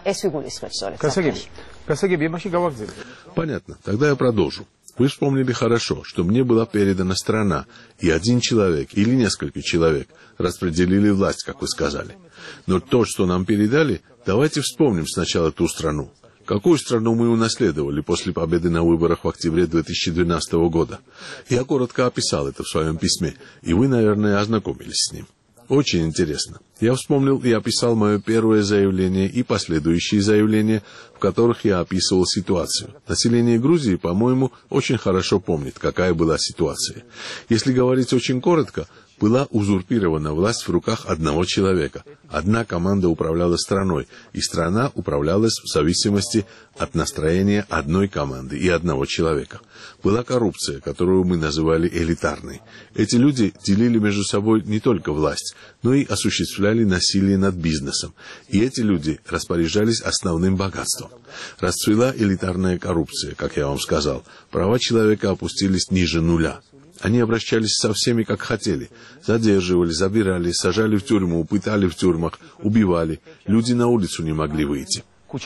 [SPEAKER 12] Понятно. Тогда я продолжу. Вы вспомнили хорошо, что мне была передана страна, и один человек или несколько человек распределили власть, как вы сказали. Но то, что нам передали, давайте вспомним сначала ту страну. Какую страну мы унаследовали после победы на выборах в октябре две тысячи двенадцатого года? Я коротко описал это в своем письме, и вы, наверное, ознакомились с ним. Очень интересно. Я вспомнил и описал мое первое заявление и последующие заявления, в которых я описывал ситуацию. Население Грузии, по-моему, очень хорошо помнит, какая была ситуация. Если говорить очень коротко, была узурпирована власть в руках одного человека. Одна команда управляла страной, и страна управлялась в зависимости от настроения одной команды и одного человека. Была коррупция, которую мы называли элитарной. Эти люди делили между собой не только власть, но и осуществляли насилие над бизнесом. И эти люди распоряжались основным богатством. Расцвела элитарная коррупция, как я вам сказал. Права человека опустились ниже нуля. Они обращались со всеми, как хотели. Задерживали, забирали, сажали в тюрьму, пытали в тюрьмах, убивали. Люди на улицу не могли выйти.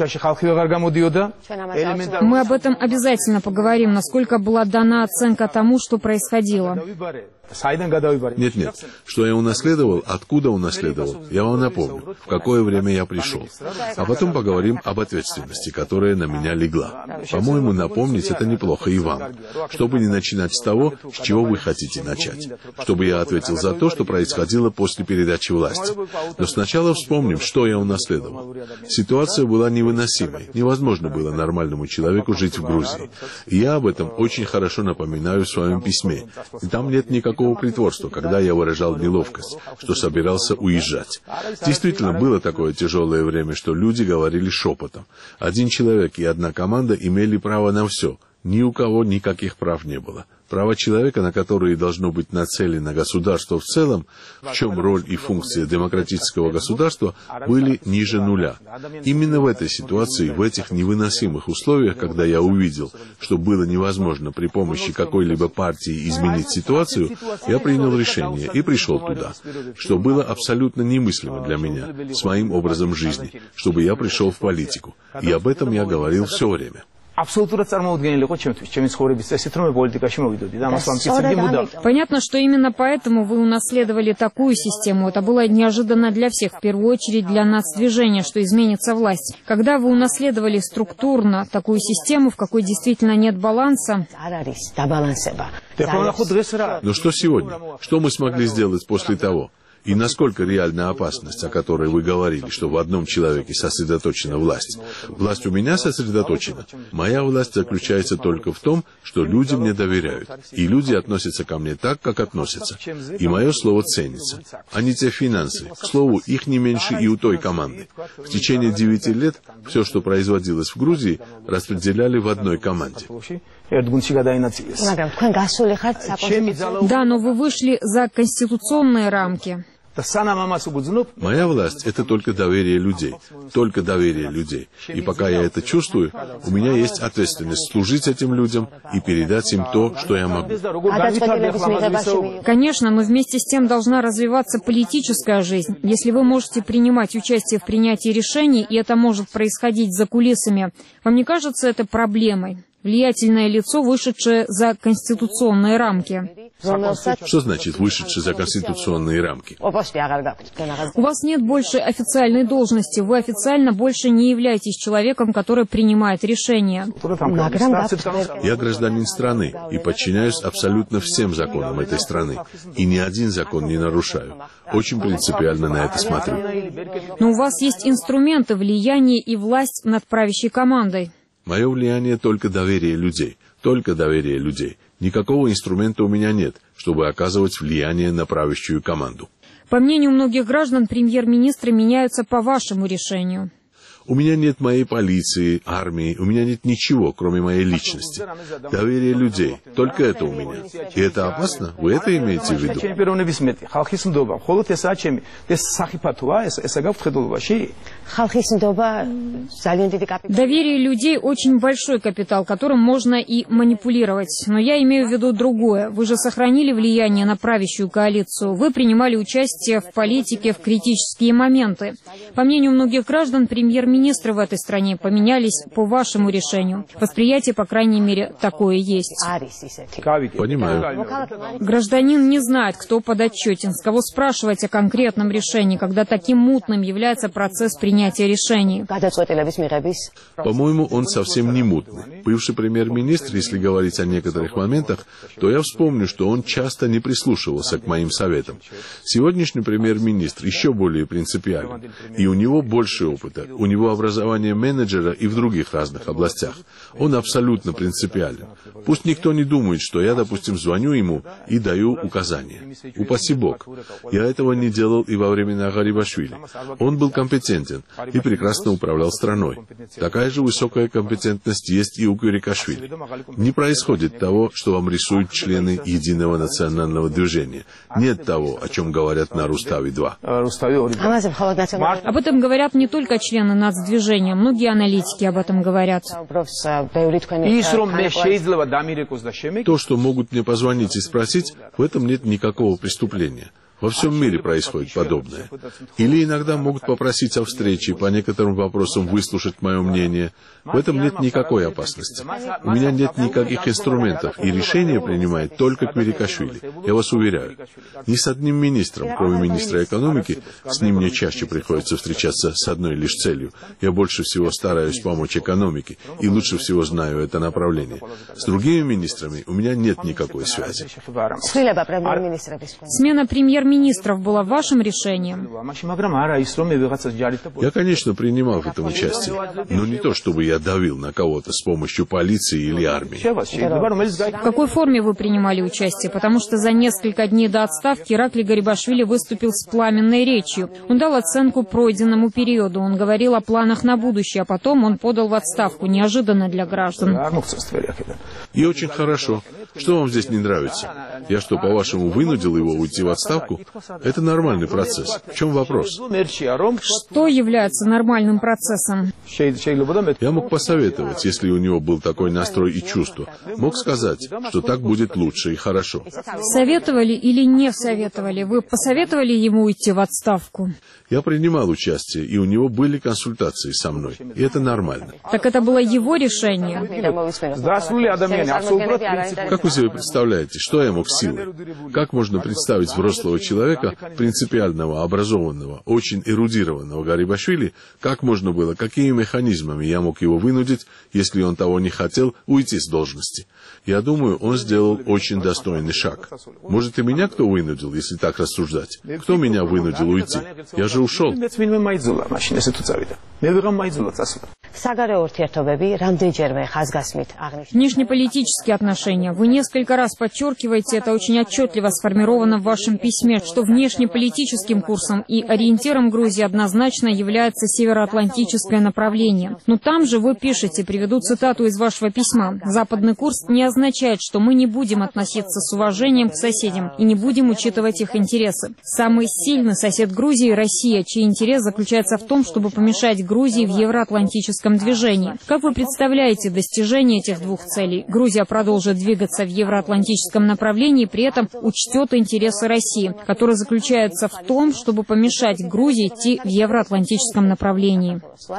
[SPEAKER 11] Мы об этом обязательно поговорим, насколько была дана оценка тому, что происходило.
[SPEAKER 12] Нет, нет. Что я унаследовал, откуда унаследовал, я вам напомню, в какое время я пришел. А потом поговорим об ответственности, которая на меня легла. По-моему, напомнить это неплохо и вам. Чтобы не начинать с того, с чего вы хотите начать. Чтобы я ответил за то, что происходило после передачи власти. Но сначала вспомним, что я унаследовал. Ситуация была невыносимой. Невозможно было нормальному человеку жить в Грузии. И я об этом очень хорошо напоминаю в своем письме. И там нет никакого Такого притворства, когда я выражал неловкость, что собирался уезжать. Действительно, было такое тяжелое время, что люди говорили шепотом. Один человек и одна команда имели право на все. Ни у кого никаких прав не было. Права человека, на которые должно быть нацелено государство в целом, в чем роль и функция демократического государства, были ниже нуля. Именно в этой ситуации, в этих невыносимых условиях, когда я увидел, что было невозможно при помощи какой-либо партии изменить ситуацию, я принял решение и пришел туда, что было абсолютно немыслимо для меня, с моим образом жизни, чтобы я пришел в политику. И об этом я говорил все время.
[SPEAKER 11] Понятно, что именно поэтому вы унаследовали такую систему. Это было неожиданно для всех, в первую очередь для нацдвижения, что изменится власть. Когда вы унаследовали структурно такую систему, в какой действительно нет баланса...
[SPEAKER 12] Но что сегодня? Что мы смогли сделать после того? И насколько реальна опасность, о которой вы говорили, что в одном человеке сосредоточена власть? Власть у меня сосредоточена. Моя власть заключается только в том, что люди мне доверяют. И люди относятся ко мне так, как относятся. И мое слово ценится. А не те финансы. К слову, их не меньше и у той команды. В течение девяти лет все, что производилось в Грузии, распределяли в одной команде.
[SPEAKER 11] Да, но вы вышли за конституционные рамки.
[SPEAKER 12] Моя власть – это только доверие людей. Только доверие людей. И пока я это чувствую, у меня есть ответственность служить этим людям и передать им то, что я могу.
[SPEAKER 11] Конечно, но вместе с тем должна развиваться политическая жизнь. Если вы можете принимать участие в принятии решений, и это может происходить за кулисами, вам не кажется это проблемой? Влиятельное лицо, вышедшее за конституционные рамки.
[SPEAKER 12] Что значит «вышедшее за конституционные рамки»?
[SPEAKER 11] У вас нет больше официальной должности. Вы официально больше не являетесь человеком, который принимает решения.
[SPEAKER 12] Я гражданин страны и подчиняюсь абсолютно всем законам этой страны. И ни один закон не нарушаю. Очень принципиально на это смотрю.
[SPEAKER 11] Но у вас есть инструменты влияния и власть над правящей командой.
[SPEAKER 12] Мое влияние только доверие людей. Только доверие людей. Никакого инструмента у меня нет, чтобы оказывать влияние на правящую команду.
[SPEAKER 11] По мнению многих граждан, премьер-министры меняются по вашему решению.
[SPEAKER 12] У меня нет моей полиции, армии, у меня нет ничего, кроме моей личности. Доверие людей. Только это у меня. И это опасно? Вы это имеете в виду?
[SPEAKER 11] Доверие людей – очень большой капитал, которым можно и манипулировать. Но я имею в виду другое. Вы же сохранили влияние на правящую коалицию. Вы принимали участие в политике в критические моменты. По мнению многих граждан, премьер-министр Министры в этой стране поменялись по вашему решению. Восприятие, по крайней мере, такое есть.
[SPEAKER 12] Понимаю.
[SPEAKER 11] Гражданин не знает, кто подотчетен, с кого спрашивать о конкретном решении, когда таким мутным является процесс принятия решений.
[SPEAKER 12] По-моему, он совсем не мутный. Бывший премьер-министр, если говорить о некоторых моментах, то я вспомню, что он часто не прислушивался к моим советам. Сегодняшний премьер-министр еще более принципиален, и у него больше опыта. У него образование менеджера и в других разных областях. Он абсолютно принципиален. Пусть никто не думает, что я, допустим, звоню ему и даю указания. Упаси Бог. Я этого не делал и во времена Гарибашвили. Он был компетентен и прекрасно управлял страной. Такая же высокая компетентность есть и у Квирикашвили. Не происходит того, что вам рисуют члены Единого национального движения. Нет того, о чем говорят на Рустави-два.
[SPEAKER 11] Об этом говорят не только члены нацдвижения. Многие аналитики об этом говорят.
[SPEAKER 12] То, что могут мне позвонить и спросить, в этом нет никакого преступления. Во всем мире происходит подобное. Или иногда могут попросить о встрече, по некоторым вопросам выслушать мое мнение. В этом нет никакой опасности. У меня нет никаких инструментов, и решение принимает только Квирикашвили. Я вас уверяю. Ни с одним министром, кроме министра экономики, с ним мне чаще приходится встречаться с одной лишь целью. Я больше всего стараюсь помочь экономике, и лучше всего знаю это направление. С другими министрами у меня нет никакой связи.
[SPEAKER 11] Смена премьер-министров была вашим решением?
[SPEAKER 12] Я, конечно, принимал в этом участие, но не то, чтобы я давил на кого-то с помощью полиции или армии.
[SPEAKER 11] В какой форме вы принимали участие? Потому что за несколько дней до отставки Иракли Гарибашвили выступил с пламенной речью. Он дал оценку пройденному периоду. Он говорил о планах на будущее, а потом он подал в отставку, неожиданно для граждан.
[SPEAKER 12] И очень хорошо. Что вам здесь не нравится? Я что, по-вашему, вынудил его уйти в отставку? Это нормальный процесс. В чем вопрос?
[SPEAKER 11] Что является нормальным процессом?
[SPEAKER 12] Я мог посоветовать, если у него был такой настрой и чувство. Мог сказать, что так будет лучше и хорошо.
[SPEAKER 11] Советовали или не советовали? Вы посоветовали ему уйти в отставку?
[SPEAKER 12] Я принимал участие, и у него были консультации со мной. И это нормально.
[SPEAKER 11] Так это было его решение?
[SPEAKER 12] Как вы себе представляете, что я мог силой? Как можно представить взрослого человека, принципиального, образованного, очень эрудированного Гарибашвили, как можно было, какими механизмами я мог его вынудить, если он того не хотел, уйти с должности? Я думаю, он сделал очень достойный шаг. Может, и меня кто вынудил, если так рассуждать? Кто меня вынудил уйти? Я же ушел.
[SPEAKER 11] Внешнеполитические отношения. Вы несколько раз подчеркиваете, это очень отчетливо сформировано в вашем письме, что внешнеполитическим курсом и ориентиром Грузии однозначно является североатлантическое направление. Но там же вы пишете, приведу цитату из вашего письма: «Западный курс не означает, что мы не будем относиться с уважением к соседям и не будем учитывать их интересы. Самый сильный сосед Грузии – Россия, чей интерес заключается в том, чтобы помешать Грузии в евроатлантическом движении». Как вы представляете достижение этих двух целей? Грузия продолжит двигаться в евроатлантическом направлении, при этом учтет интересы России, которые заключаются в том, чтобы помешать Грузии идти в евроатлантическом направлении.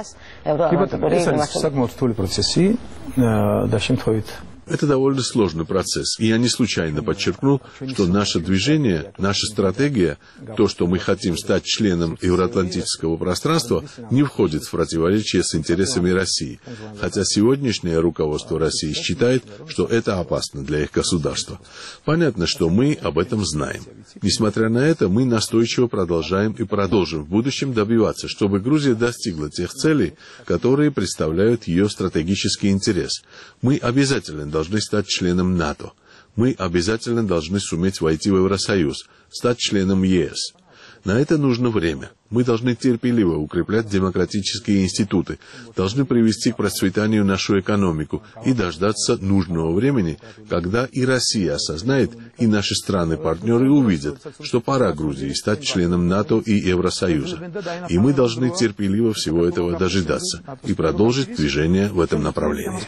[SPEAKER 12] Это довольно сложный процесс, и я не случайно подчеркнул, что наше движение, наша стратегия, то, что мы хотим стать членом евроатлантического пространства, не входит в противоречие с интересами России, хотя сегодняшнее руководство России считает, что это опасно для их государства. Понятно, что мы об этом знаем. Несмотря на это, мы настойчиво продолжаем и продолжим в будущем добиваться, чтобы Грузия достигла тех целей, которые представляют ее стратегический интерес. Мы обязательно должны стать членом НАТО. Мы обязательно должны суметь войти в Евросоюз, стать членом ЕС. На это нужно время. Мы должны терпеливо укреплять демократические институты, должны привести к процветанию нашу экономику и дождаться нужного времени, когда и Россия осознает, и наши страны-партнеры увидят, что пора Грузии стать членом НАТО и Евросоюза. И мы должны терпеливо всего этого дожидаться и продолжить движение в этом направлении.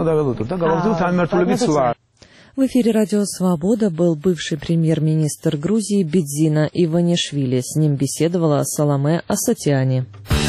[SPEAKER 1] В эфире «Радио Свобода» был бывший премьер-министр Грузии Бидзина Иванишвили. С ним беседовала Саломе Асатиани.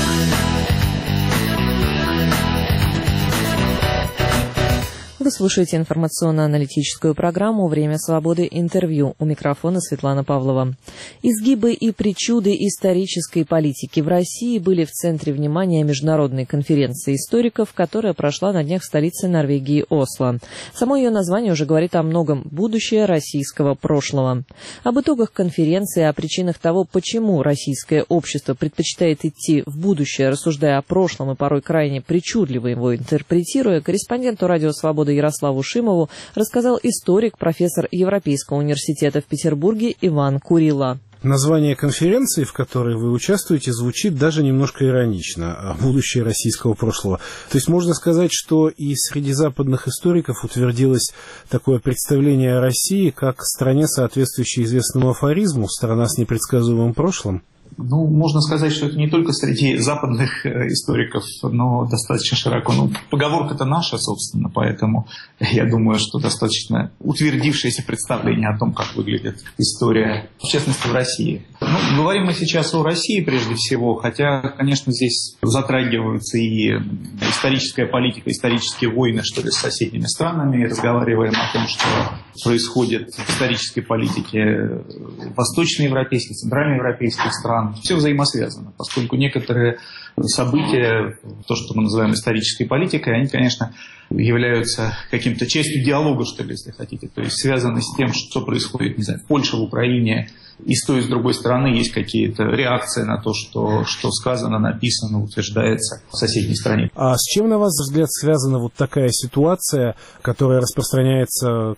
[SPEAKER 1] Вы слушаете информационно-аналитическую программу «Время свободы. Интервью». У микрофона Светлана Павлова. Изгибы и причуды исторической политики в России были в центре внимания международной конференции историков, которая прошла на днях в столице Норвегии Осло. Само ее название уже говорит о многом: будущее российского прошлого. Об итогах конференции, о причинах того, почему российское общество предпочитает идти в будущее, рассуждая о прошлом и порой крайне причудливо его интерпретируя, корреспонденту «Радио Свобода» Ярославу Шимову рассказал историк, профессор Европейского университета в Петербурге Иван Курила.
[SPEAKER 13] Название конференции, в которой вы участвуете, звучит даже немножко иронично: «Будущее российского прошлого». То есть можно сказать, что и среди западных историков утвердилось такое представление о России как стране, соответствующей известному афоризму «страна с непредсказуемым прошлым».
[SPEAKER 14] Ну, можно сказать, что это не только среди западных историков, но достаточно широко. Ну, поговорка-то наша, собственно, поэтому я думаю, что достаточно утвердившееся представление о том, как выглядит история, в частности, в России. Ну, говорим мы сейчас о России прежде всего, хотя, конечно, здесь затрагиваются и историческая политика, исторические войны, что ли, с соседними странами. Разговариваем о том, что происходит в исторической политике восточноевропейских, центральноевропейских стран. Все взаимосвязано, поскольку некоторые события, то, что мы называем исторической политикой, они, конечно, являются каким-то частью диалога, что ли, если хотите. То есть связаны с тем, что происходит, не знаю, в Польше, в Украине. И с той, и с другой стороны есть какие-то реакции на то, что, что сказано, написано, утверждается в соседней стране.
[SPEAKER 13] А с чем, на ваш взгляд, связана вот такая ситуация, которая распространяется, как вы совершенно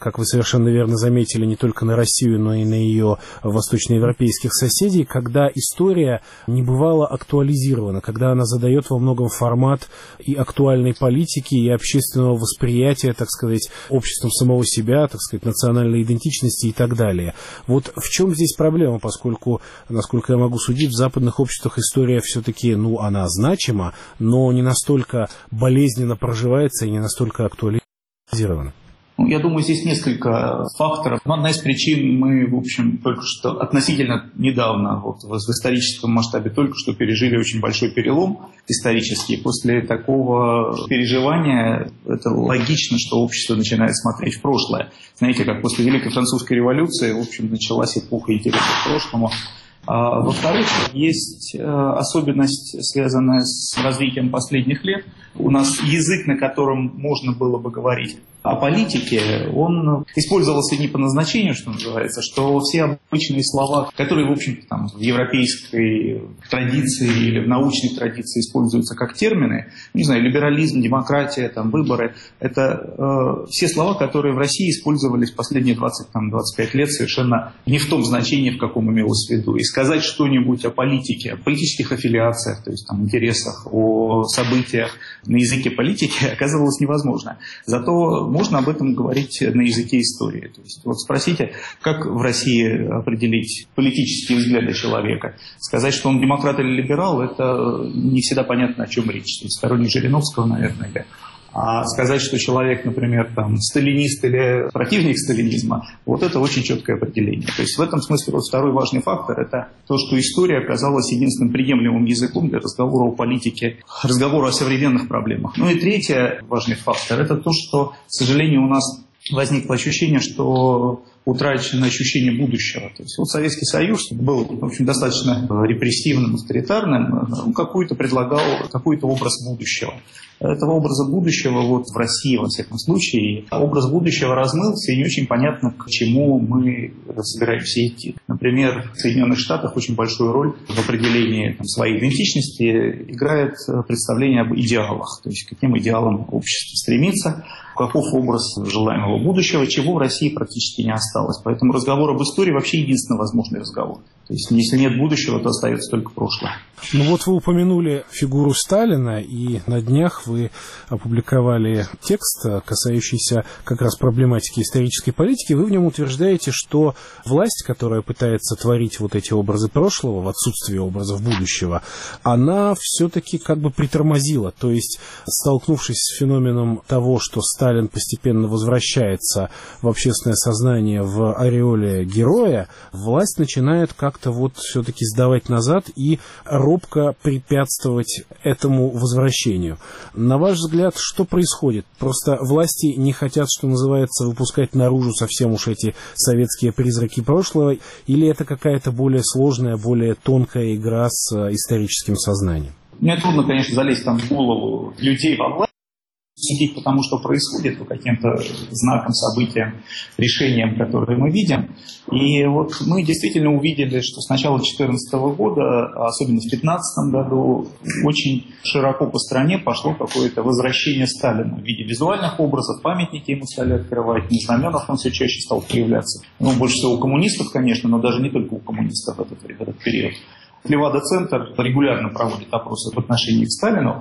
[SPEAKER 13] совершенно верно заметили, не только на Россию, но и на ее восточноевропейских соседей, когда история не бывала актуализирована, когда она задает во многом формат и актуальной политики, и общественного восприятия, так сказать, обществом самого себя, так сказать, национальной идентичности и так далее. Вот в чем здесь проблема, поскольку, насколько я могу судить, в западных обществах история все-таки, ну, она значима, но не настолько болезненно проживается и не настолько актуализирована.
[SPEAKER 14] Ну, я думаю, здесь несколько факторов. Но одна из причин мы, в общем, только что относительно недавно, вот, в историческом масштабе, только что пережили очень большой перелом исторический. После такого переживания это логично, что общество начинает смотреть в прошлое. Знаете, как после Великой Французской революции, в общем, началась эпоха интереса к прошлому. А, во-вторых, есть особенность, связанная с развитием последних лет. У нас язык, на котором можно было бы говорить о политике, он использовался не по назначению, что называется, что все обычные слова, которые, в общем-то, там, в европейской традиции или в научной традиции используются как термины, не знаю, либерализм, демократия, там, выборы, это э, все слова, которые в России использовались последние двадцать-двадцать пять лет совершенно не в том значении, в каком имелось в виду. И сказать что-нибудь о политике, о политических аффилиациях, то есть там, интересах, о событиях на языке политики оказывалось невозможно. Зато можно об этом говорить на языке истории. То есть, вот спросите, как в России определить политические взгляды человека. Сказать, что он демократ или либерал, это не всегда понятно, о чем речь. То есть, сторонник Жириновского, наверное, да. А сказать, что человек, например, там, сталинист или противник сталинизма, вот это очень четкое определение. То есть в этом смысле вот второй важный фактор – это то, что история оказалась единственным приемлемым языком для разговора о политике, разговора о современных проблемах. Ну и третий важный фактор – это то, что, к сожалению, у нас возникло ощущение, что утрачено ощущение будущего. То есть вот Советский Союз был, в общем, достаточно репрессивным, авторитарным, ну, какой-то предлагал какой-то образ будущего. Этого образа будущего вот в России, во всяком случае, образ будущего размылся, и не очень понятно, к чему мы собираемся идти. Например, в Соединенных Штатах очень большую роль в определении там, своей идентичности играет представление об идеалах, то есть к каким идеалам общество стремится, каков образ желаемого будущего, чего в России практически не осталось. Поэтому разговор об истории вообще единственный возможный разговор. То есть, если нет будущего, то остается только прошлое.
[SPEAKER 13] Ну вот вы упомянули фигуру Сталина, и на днях вы опубликовали текст, касающийся как раз проблематики исторической политики. Вы в нем утверждаете, что власть, которая пытается творить вот эти образы прошлого в отсутствие образов будущего, она все-таки как бы притормозила. То есть, столкнувшись с феноменом того, что Сталин постепенно возвращается в общественное сознание в ореоле героя, власть начинает как как-то вот все-таки сдавать назад и робко препятствовать этому возвращению. На ваш взгляд, что происходит? Просто власти не хотят, что называется, выпускать наружу совсем уж эти советские призраки прошлого, или это какая-то более сложная, более тонкая игра с историческим сознанием?
[SPEAKER 14] Мне трудно, конечно, залезть там в голову людей во власть, судить по тому, что происходит, по каким-то знакам, событиям, решениям, которые мы видим. И вот мы действительно увидели, что с начала две тысячи четырнадцатого года, особенно в две тысячи пятнадцатом году, очень широко по стране пошло какое-то возвращение Сталина в виде визуальных образов, памятники ему стали открывать, на знаменах он все чаще стал появляться. Ну, больше всего у коммунистов, конечно, но даже не только у коммунистов в этот, в этот период. Левада-центр регулярно проводит опросы в отношении к Сталину,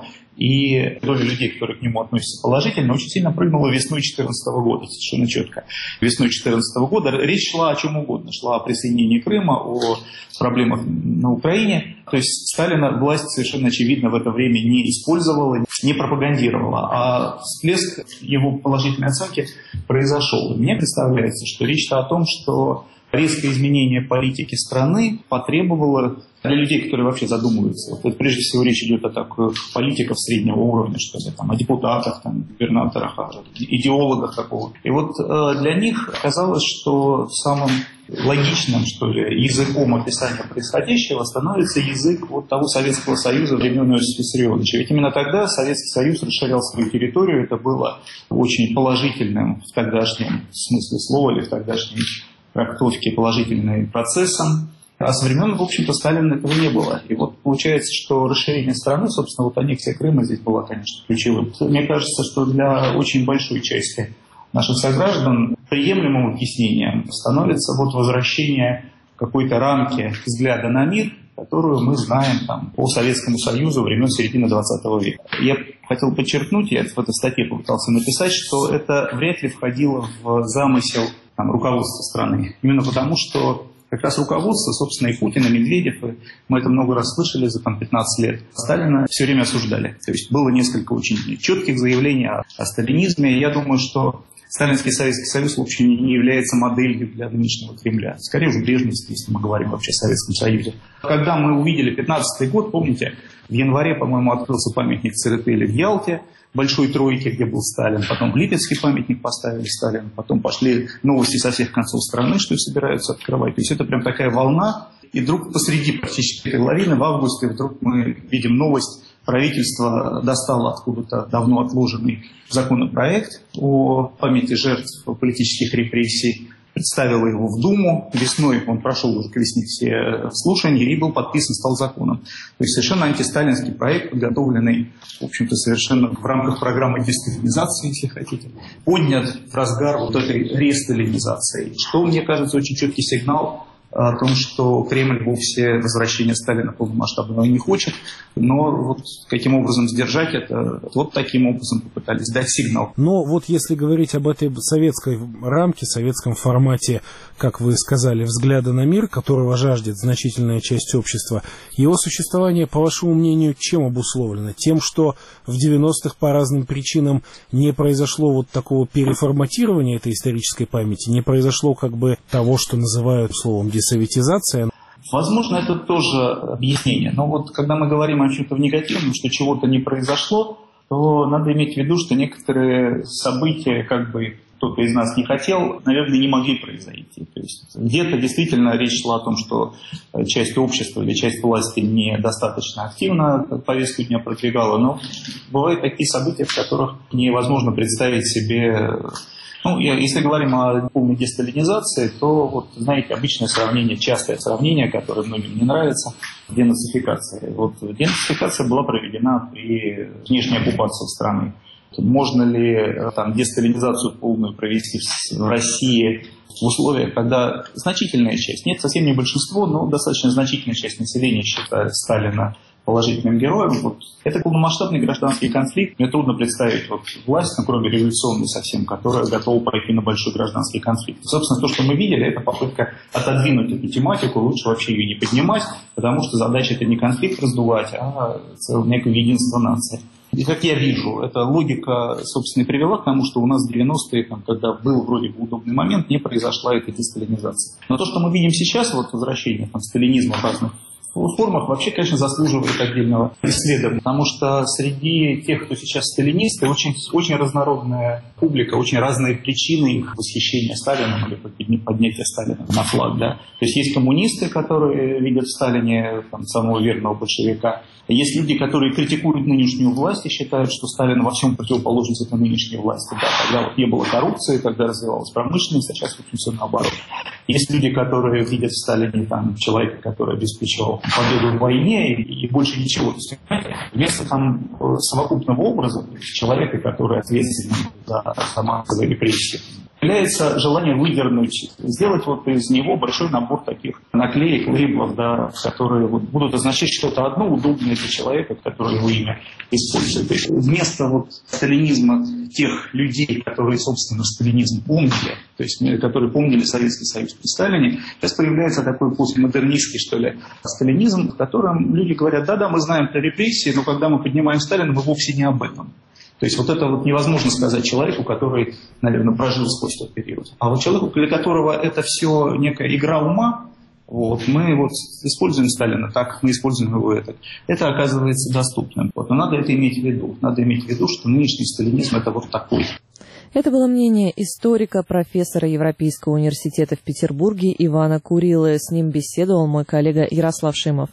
[SPEAKER 14] и доля людей, которые к нему относятся положительно, очень сильно прыгнула весной две тысячи четырнадцатого года, совершенно четко. Весной две тысячи четырнадцатого года речь шла о чем угодно, шла о присоединении Крыма, о проблемах на Украине. То есть Сталина власть совершенно очевидно в это время не использовала, не пропагандировала, а всплеск его положительной оценки произошел. Мне представляется, что речь-то о том, что резкое изменение политики страны потребовало для людей, которые вообще задумываются. Вот, прежде всего речь идет о таких политиках среднего уровня, что ли, там, о депутатах, там, губернаторах, о идеологах такого. И вот э, для них оказалось, что самым логичным, что ли, языком описания происходящего становится язык вот того Советского Союза времен Иосифа Виссарионовича. Ведь именно тогда Советский Союз расширял свою территорию, это было очень положительным в тогдашнем смысле слова или в тогдашней трактовке положительным процессом. А со времен, в общем-то, Сталина этого не было. И вот получается, что расширение страны, собственно, вот аннексия Крыма здесь была, конечно, ключевым. Мне кажется, что для очень большой части наших сограждан, приемлемым объяснением становится вот возвращение какой-то рамки взгляда на мир, которую мы знаем там, по Советскому Союзу времен середины двадцатого века. Я хотел подчеркнуть, я в этой статье попытался написать, что это вряд ли входило в замысел там, руководства страны. Именно потому, что как раз руководство, собственно, и Путин, и Медведев, и мы это много раз слышали за там, пятнадцать лет, Сталина все время осуждали. То есть было несколько очень четких заявлений о, о сталинизме. Я думаю, что Сталинский Советский Союз, в общем, не является моделью для нынешнего Кремля. Скорее уж брежневский, если мы говорим вообще о Советском Союзе. Когда мы увидели пятнадцатый год, помните, в январе, по-моему, открылся памятник Церетели в Ялте, Большой Тройке, где был Сталин, потом в Липецкий памятник поставили Сталину, потом пошли новости со всех концов страны, что их собираются открывать. То есть это прям такая волна, и вдруг посреди практически этой лавины в августе вдруг мы видим новость, правительство достало откуда-то давно отложенный законопроект о памяти жертв политических репрессий, представило его в Думу. Весной он прошел уже к весне все слушания и был подписан, стал законом. То есть совершенно антисталинский проект, подготовленный, в общем-то, совершенно в рамках программы десталинизации, если хотите, поднят в разгар вот этой ресталинизации. Что, мне кажется, очень четкий сигнал о том, что Кремль вовсе возвращения Сталина полномасштабного не хочет, но вот каким образом сдержать это, вот таким образом попытались дать сигнал.
[SPEAKER 13] Но вот если говорить об этой советской рамке, советском формате, как вы сказали, взгляда на мир, которого жаждет значительная часть общества, его существование, по вашему мнению, чем обусловлено? Тем, что в девяностых по разным причинам не произошло вот такого переформатирования этой исторической памяти, не произошло как бы того, что называют словом десоветизация?
[SPEAKER 14] Возможно, это тоже объяснение. Но вот когда мы говорим о чем-то негативном, что чего-то не произошло, то надо иметь в виду, что некоторые события, как бы кто-то из нас не хотел, наверное, не могли произойти. То есть где-то действительно речь шла о том, что часть общества или часть власти недостаточно активно повестку дня продвигала, но бывают такие события, в которых невозможно представить себе... Ну, если говорим о полной десталинизации, то, вот, знаете, обычное сравнение, частое сравнение, которое многим не нравится, денацификация. Вот денацификация была проведена при внешней оккупации страны. Можно ли там десталинизацию полную провести в России в условиях, когда значительная часть, нет, совсем не большинство, но достаточно значительная часть населения считает Сталина положительным героем. Вот. Это полномасштабный гражданский конфликт. Мне трудно представить вот, власть, ну, кроме революционной совсем, которая готова пойти на большой гражданский конфликт. И, собственно, то, что мы видели, это попытка отодвинуть эту тематику, лучше вообще ее не поднимать, потому что задача это не конфликт раздувать, а некое единство нации. И как я вижу, эта логика, собственно, и привела к тому, что у нас в девяностые, там, когда был вроде бы удобный момент, не произошла эта десталинизация. Но то, что мы видим сейчас, вот возвращение там, сталинизма в разных формах, вообще, конечно, заслуживает отдельного исследования, потому что среди тех, кто сейчас сталинисты, очень, очень разнородная публика, очень разные причины их восхищения Сталином или поднятия Сталина на флаг. Да? То есть есть коммунисты, которые видят в Сталине там, самого верного большевика. Есть люди, которые критикуют нынешнюю власть и считают, что Сталин во всем противоположность этой нынешней власти. Да, когда вот не было коррупции, когда развивалась промышленность, а сейчас, в общем, все наоборот. Есть люди, которые видят в Сталине там, человека, который обеспечивал победу в войне и, и больше ничего. То есть, вместо там, совокупного образа человека, который ответственен за массовые репрессии, является желание вывернуть, сделать вот из него большой набор таких наклеек, лейблов, да, которые вот будут означать что-то одно удобное для человека, который его имя использует. То есть вместо вот сталинизма тех людей, которые, собственно, сталинизм помнили, то есть которые помнили Советский Союз при Сталине, сейчас появляется такой постмодернистский, что ли, сталинизм, в котором люди говорят, да-да, мы знаем про репрессии, но когда мы поднимаем Сталина, мы вовсе не об этом. То есть вот это вот невозможно сказать человеку, который, наверное, прожил сквозь тот период. А вот человеку, для которого это все некая игра ума, вот, мы вот используем Сталина так, как мы используем его это. Это оказывается доступным. Вот, но надо это иметь в виду. Надо иметь в виду, что нынешний сталинизм это вот такой.
[SPEAKER 1] Это было мнение историка, профессора Европейского университета в Петербурге Ивана Курилы. С ним беседовал мой коллега Ярослав Шимов.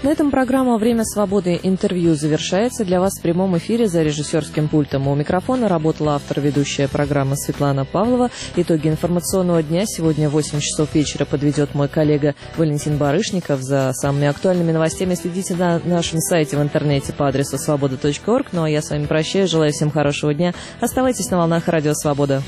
[SPEAKER 1] На этом программа «Время свободы. Интервью» завершается. Для вас в прямом эфире за режиссерским пультом у микрофона работала автор-ведущая программы Светлана Павлова. Итоги информационного дня сегодня в восемь часов вечера подведет мой коллега Валентин Барышников. За самыми актуальными новостями следите на нашем сайте в интернете по адресу свобода точка орг. Ну а я с вами прощаюсь. Желаю всем хорошего дня. Оставайтесь на волнах Радио Свобода.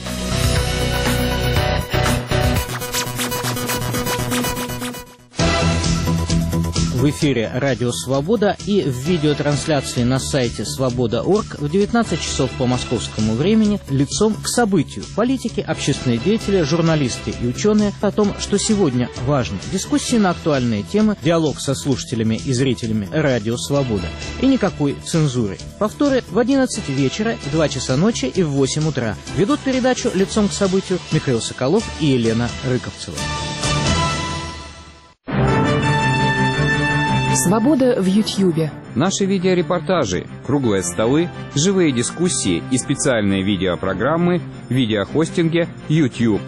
[SPEAKER 15] В эфире «Радио Свобода» и в видеотрансляции на сайте свобода точка орг в девятнадцать часов по московскому времени лицом к событию. Политики, общественные деятели, журналисты и ученые о том, что сегодня важно. Дискуссии на актуальные темы, диалог со слушателями и зрителями «Радио Свобода». И никакой цензуры. Повторы в одиннадцать вечера, в два часа ночи и в восемь утра. Ведут передачу лицом к событию Михаил Соколов и Елена Рыковцева.
[SPEAKER 16] Свобода в Ютьюбе.
[SPEAKER 17] Наши видеорепортажи, круглые столы, живые дискуссии и специальные видеопрограммы в видеохостинге YouTube.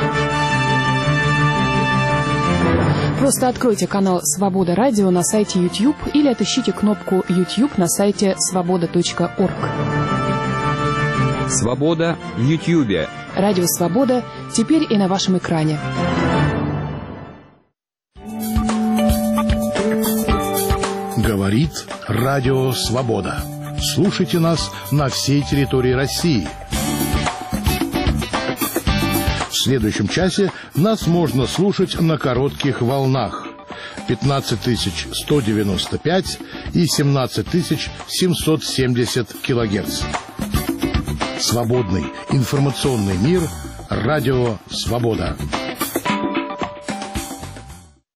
[SPEAKER 16] Просто откройте канал «Свобода Радио» на сайте YouTube или отыщите кнопку YouTube на сайте свобода точка орг.
[SPEAKER 17] Свобода в Ютьюбе.
[SPEAKER 16] Радио «Свобода» теперь и на вашем экране.
[SPEAKER 18] Говорит Радио Свобода. Слушайте нас на всей территории России. В следующем часе нас можно слушать на коротких волнах пятнадцать тысяч сто девяносто пять и семнадцать тысяч семьсот семьдесят килогерц. Свободный информационный мир. Радио Свобода.